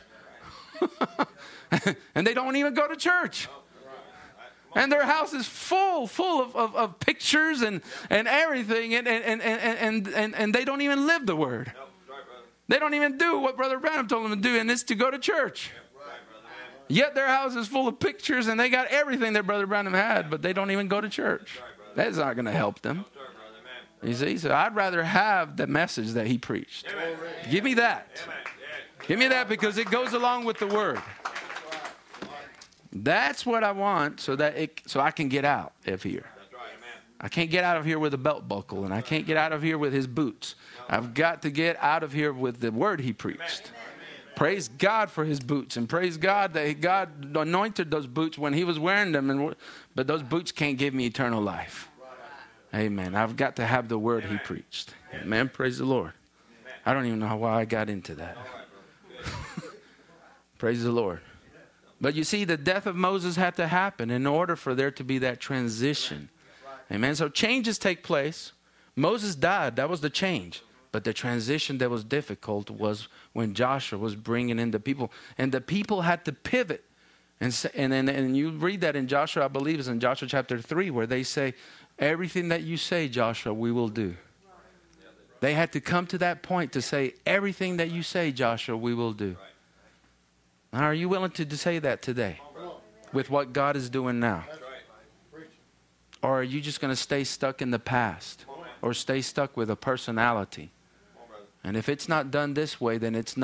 And they don't even go to church. And their house is full of pictures and everything, and they don't even live the Word. They don't even do what Brother Branham told them to do, and it's to go to church. Yet their house is full of pictures, and they got everything that Brother Branham had, but they don't even go to church. That's not going to help them. You see? So I'd rather have the message that he preached. Give me that. Give me that because it goes along with the Word. That's what I want so I can get out of here. I can't get out of here with a belt buckle, and I can't get out of here with his boots. I've got to get out of here with the Word he preached. Praise God for his boots, and praise God that God anointed those boots when he was wearing them. But those boots can't give me eternal life. Amen. I've got to have the Word he preached. Amen. Praise the Lord. I don't even know why I got into that. Praise the Lord. But you see, the death of Moses had to happen in order for there to be that transition. Amen. So changes take place. Moses died. That was the change. But the transition that was difficult was when Joshua was bringing in the people. And the people had to pivot. And you read that in Joshua, I believe it's in Joshua chapter 3, where they say, everything that you say, Joshua, we will do. They had to come to that point to say, everything that you say, Joshua, we will do. Now, are you willing to say that today with what God is doing now? Or are you just going to stay stuck in the past or stay stuck with a personality? And if it's not done this way, then it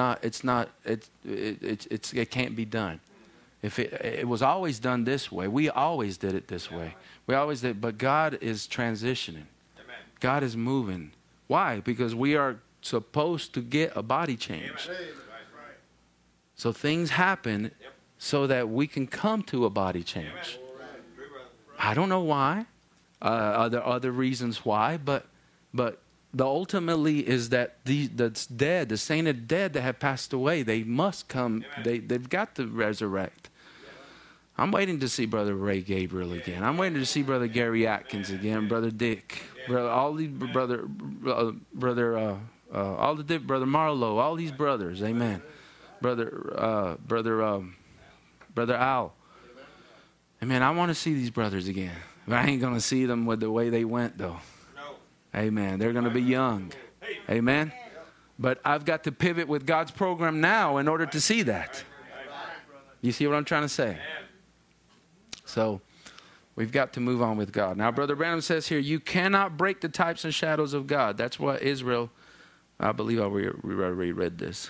can't be done. If it was always done this way, we always did it this way. We always did, but God is transitioning. God is moving. Why? Because we are supposed to get a body change. So things happen so that we can come to a body change. I don't know why. Are there other reasons why? But the ultimately is that the dead, the sainted dead that have passed away, they must come. They've got to resurrect. I'm waiting to see Brother Ray Gabriel again. I'm waiting to see Brother Gary Atkins again, Brother Dick, Brother Marlowe, all these brothers. Amen. Brother Al. Amen. I want to see these brothers again. But I ain't going to see them with the way they went, though. Amen. They're going to be young. Amen. But I've got to pivot with God's program now in order to see that. You see what I'm trying to say? So We've got to move on with God. Now, Brother Branham says here, you cannot break the types and shadows of God. That's what Israel, I believe I already read this.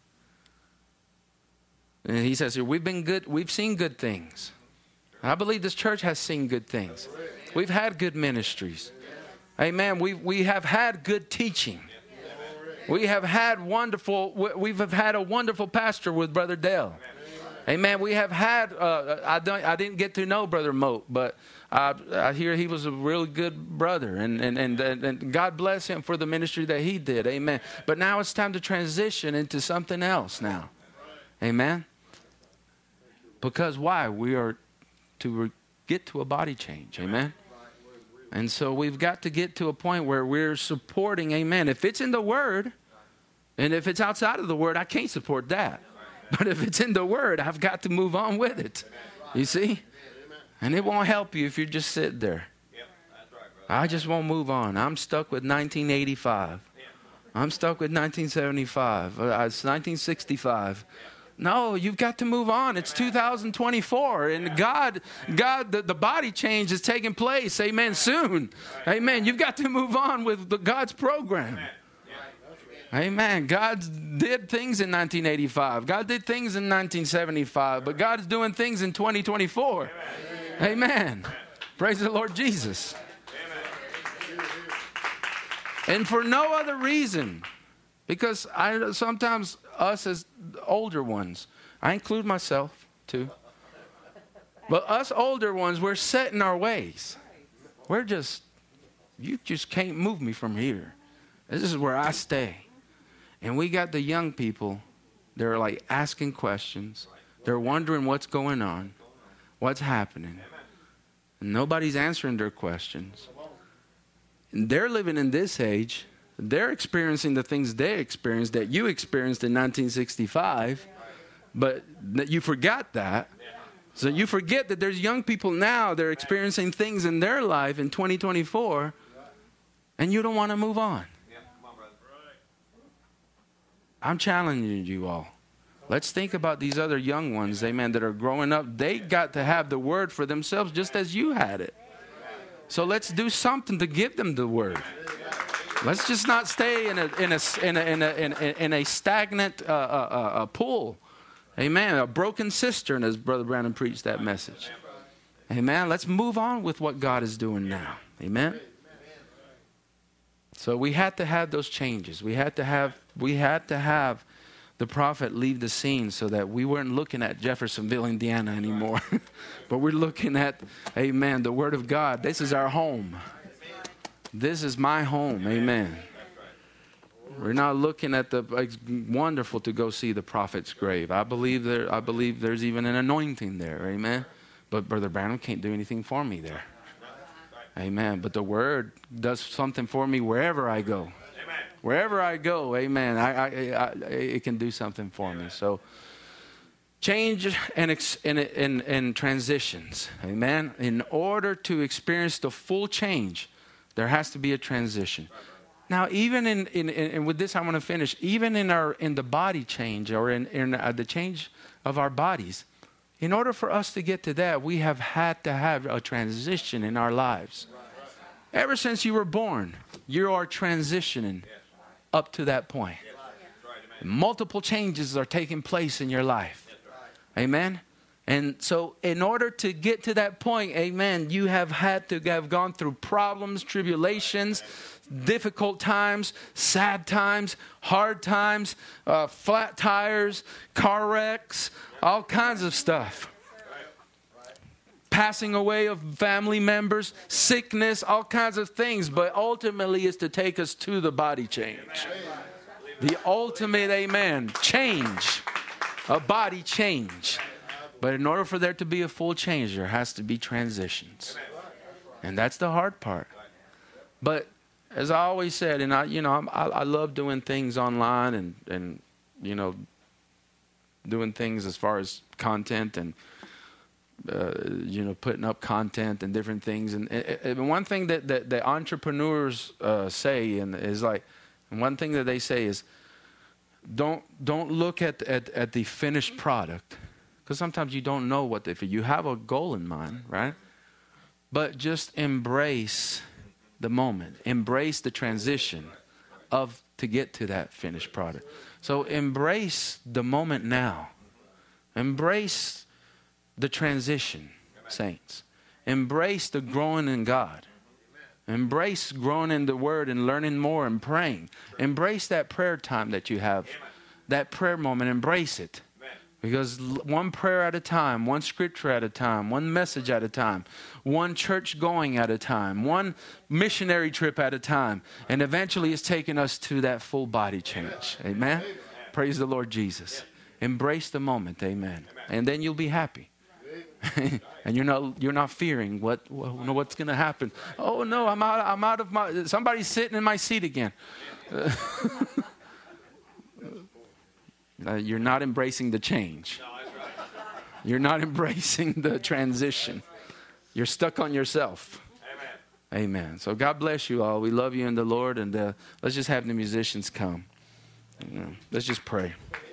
And he says here, we've seen good things. I believe this church has seen good things. We've had good ministries. Amen. We have had good teaching. We've had a wonderful pastor with Brother Dale. Amen. We have had, I didn't get to know Brother Moat, but I hear he was a really good brother, and God bless him for the ministry that he did. Amen. But now it's time to transition into something else now. Amen. Because why? We are to get to a body change. Amen. And so we've got to get to a point where we're supporting, amen. If it's in the Word, and if it's outside of the Word, I can't support that. But if it's in the Word, I've got to move on with it. You see? And it won't help you if you just sit there. I just won't move on. I'm stuck with 1985. I'm stuck with 1975. It's 1965. No, you've got to move on. It's 2024. And God, the body change is taking place. Amen. Soon. Amen. You've got to move on with God's program. Amen. God did things in 1985. God did things in 1975. But God is doing things in 2024. Amen. Praise the Lord Jesus. And for no other reason. Because sometimes us as older ones, I include myself too. But us older ones, we're set in our ways. You just can't move me from here. This is where I stay. And we got the young people, they're like asking questions. They're wondering what's going on, what's happening. And nobody's answering their questions. And they're living in this age. They're experiencing the things they experienced that you experienced in 1965. But you forgot that. So you forget that there's young people now, they're experiencing things in their life in 2024. And you don't want to move on. I'm challenging you all. Let's think about these other young ones, amen, that are growing up. They got to have the Word for themselves just as you had it. So let's do something to give them the Word. Let's just not stay in a stagnant pool. Amen. A broken cistern, as Brother Brandon preached that message. Amen. Let's move on with what God is doing now. Amen. So we had to have those changes. We had to have the prophet leave the scene so that we weren't looking at Jeffersonville, Indiana anymore. But we're looking at, amen, the Word of God. This is our home. This is my home. Amen. We're not looking at it's wonderful to go see the prophet's grave. I believe there's even an anointing there. Amen. But Brother Branham can't do anything for me there. Amen. But the Word does something for me wherever I go. Amen. Wherever I go, amen, it can do something for me. So change and transitions. Amen. In order to experience the full change, there has to be a transition. Now, even in with this, I want to finish. Even in the body change or in the change of our bodies, in order for us to get to that, we have had to have a transition in our lives. Ever since you were born, you are transitioning up to that point. Multiple changes are taking place in your life. Amen. And so in order to get to that point, amen, you have had to have gone through problems, tribulations, difficult times, sad times, hard times, flat tires, car wrecks, all kinds of stuff. Passing away of family members, sickness, all kinds of things. But ultimately is to take us to the body change. The ultimate, amen, change. A body change. But in order for there to be a full change, there has to be transitions. And that's the hard part. But as I always said, and I love doing things online and doing things as far as content and putting up content and different things. And one thing that the entrepreneurs say is like, and one thing that they say is, don't look at the finished product. Because sometimes you don't know if you have a goal in mind, right? but just embrace the moment. Embrace the transition to get to that finished product. So embrace the moment now. Embrace the transition, saints. Embrace the growing in God. Embrace growing in the Word and learning more and praying. Embrace that prayer time that you have. That prayer moment, embrace it. Because one prayer at a time, one scripture at a time, one message at a time, one church going at a time, one missionary trip at a time. And eventually it's taking us to that full body change. Amen? Praise the Lord Jesus. Embrace the moment. Amen. And then you'll be happy. And you're not fearing what's going to happen. Oh no, I'm out of my, somebody's sitting in my seat again. You're not embracing the change. You're not embracing the transition. You're stuck on yourself. Amen. So God bless you all. We love you in the Lord, and let's just have the musicians come. Let's just pray.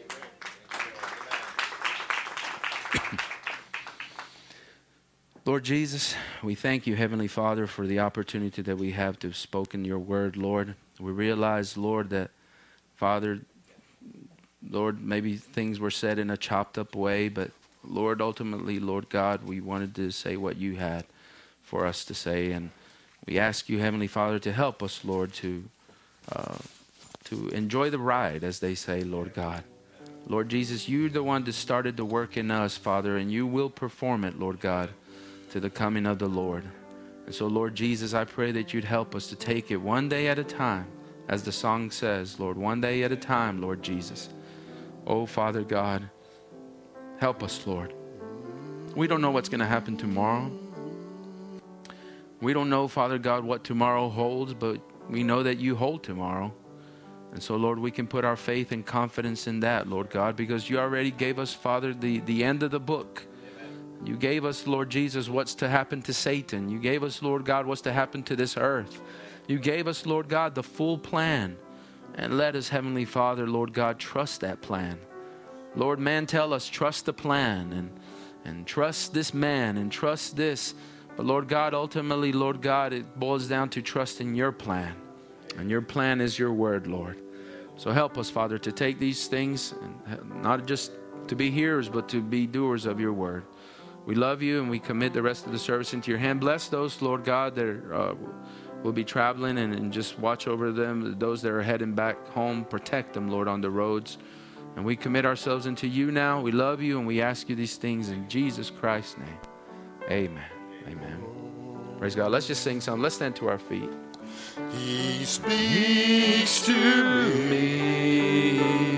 Lord Jesus, we thank you, Heavenly Father, for the opportunity that we have to have spoken your word, Lord. We realize, Lord, that, Father, Lord, maybe things were said in a chopped up way, but Lord, ultimately, Lord God, we wanted to say what you had for us to say. And we ask you, Heavenly Father, to help us, Lord, to enjoy the ride, as they say, Lord God. Lord Jesus, you're the one that started the work in us, Father, and you will perform it, Lord God, to the coming of the Lord. And so, Lord Jesus, I pray that you'd help us to take it one day at a time, as the song says, Lord, one day at a time, Lord Jesus. Oh, Father God, help us, Lord. We don't know what's going to happen tomorrow. We don't know, Father God, what tomorrow holds, but we know that you hold tomorrow. And so, Lord, we can put our faith and confidence in that, Lord God, because you already gave us, Father, the end of the book. You gave us, Lord Jesus, what's to happen to Satan. You gave us, Lord God, what's to happen to this earth. You gave us, Lord God, the full plan. And let us, Heavenly Father, Lord God, trust that plan. Lord, man, tell us, trust the plan and trust this man and trust this. But Lord God, ultimately, Lord God, it boils down to trusting your plan. And your plan is your word, Lord. So help us, Father, to take these things, and not just to be hearers, but to be doers of your word. We love you, and we commit the rest of the service into your hand. Bless those, Lord God, that will be traveling, and just watch over them. Those that are heading back home, protect them, Lord, on the roads. And we commit ourselves into you now. We love you, and we ask you these things in Jesus Christ's name. Amen. Amen. Praise God. Let's just sing something. Let's stand to our feet. He speaks to me,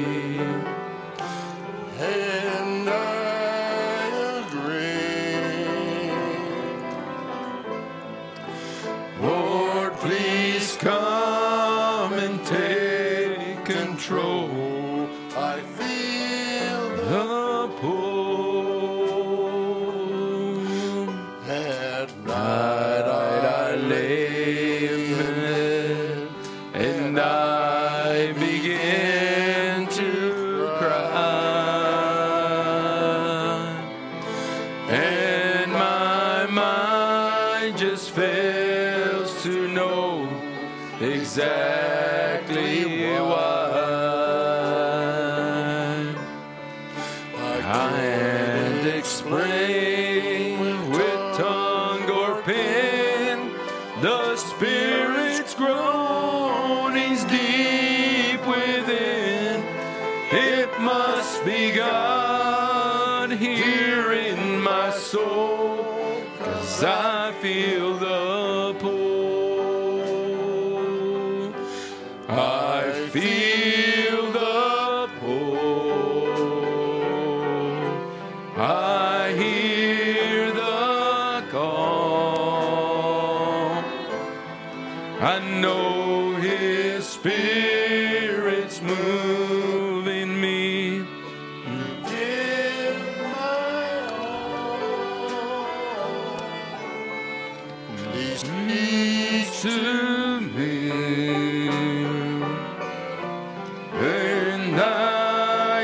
and I agree. Lord, please come and take control. I feel the pull. At night I lay in bed, and I begin to cry, and my mind just fails to know exactly why. I can't explain with tongue or pen the Spirit's groanings deep within. It must be God here in my soul, 'cause I feel the pull. I feel the pull. I hear the call. I know His Spirit's moving me. Give my all. He speaks to me, and I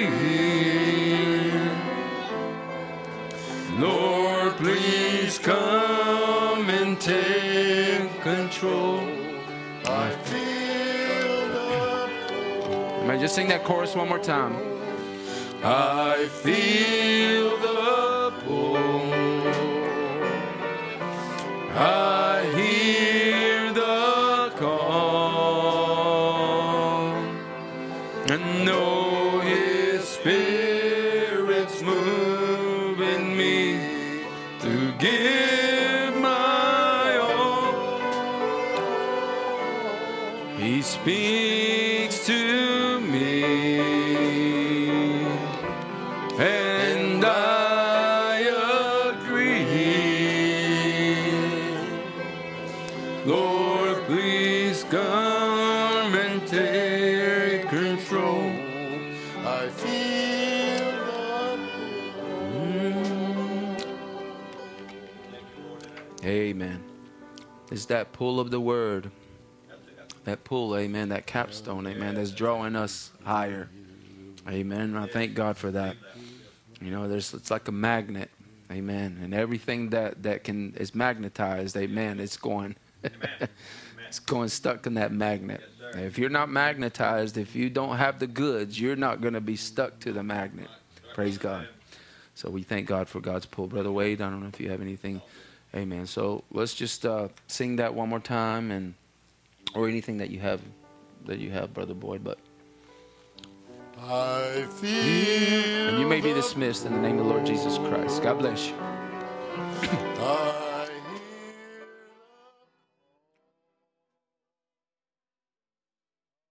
agree. Lord, please come Man, just sing that chorus one more time. I feel the pull. I hear the call. And know His Spirit's moving me to give my all. He speaks to me, and I agree. Lord, please come and take control. I feel the Amen. It's that pull of the word. That pull, amen, that capstone, amen, that's drawing us higher. Amen. I thank God for that. You know, it's like a magnet. Amen. And everything that is magnetized, amen, it's going it's going stuck in that magnet. If you're not magnetized, if you don't have the goods, you're not going to be stuck to the magnet. Praise God. So we thank God for God's pull. Brother Wade, I don't know if you have anything. Amen. So let's just sing that one more time, and or anything that you have, Brother Boyd. But I feel and you may be dismissed in the name of the Lord Jesus Christ. God bless you.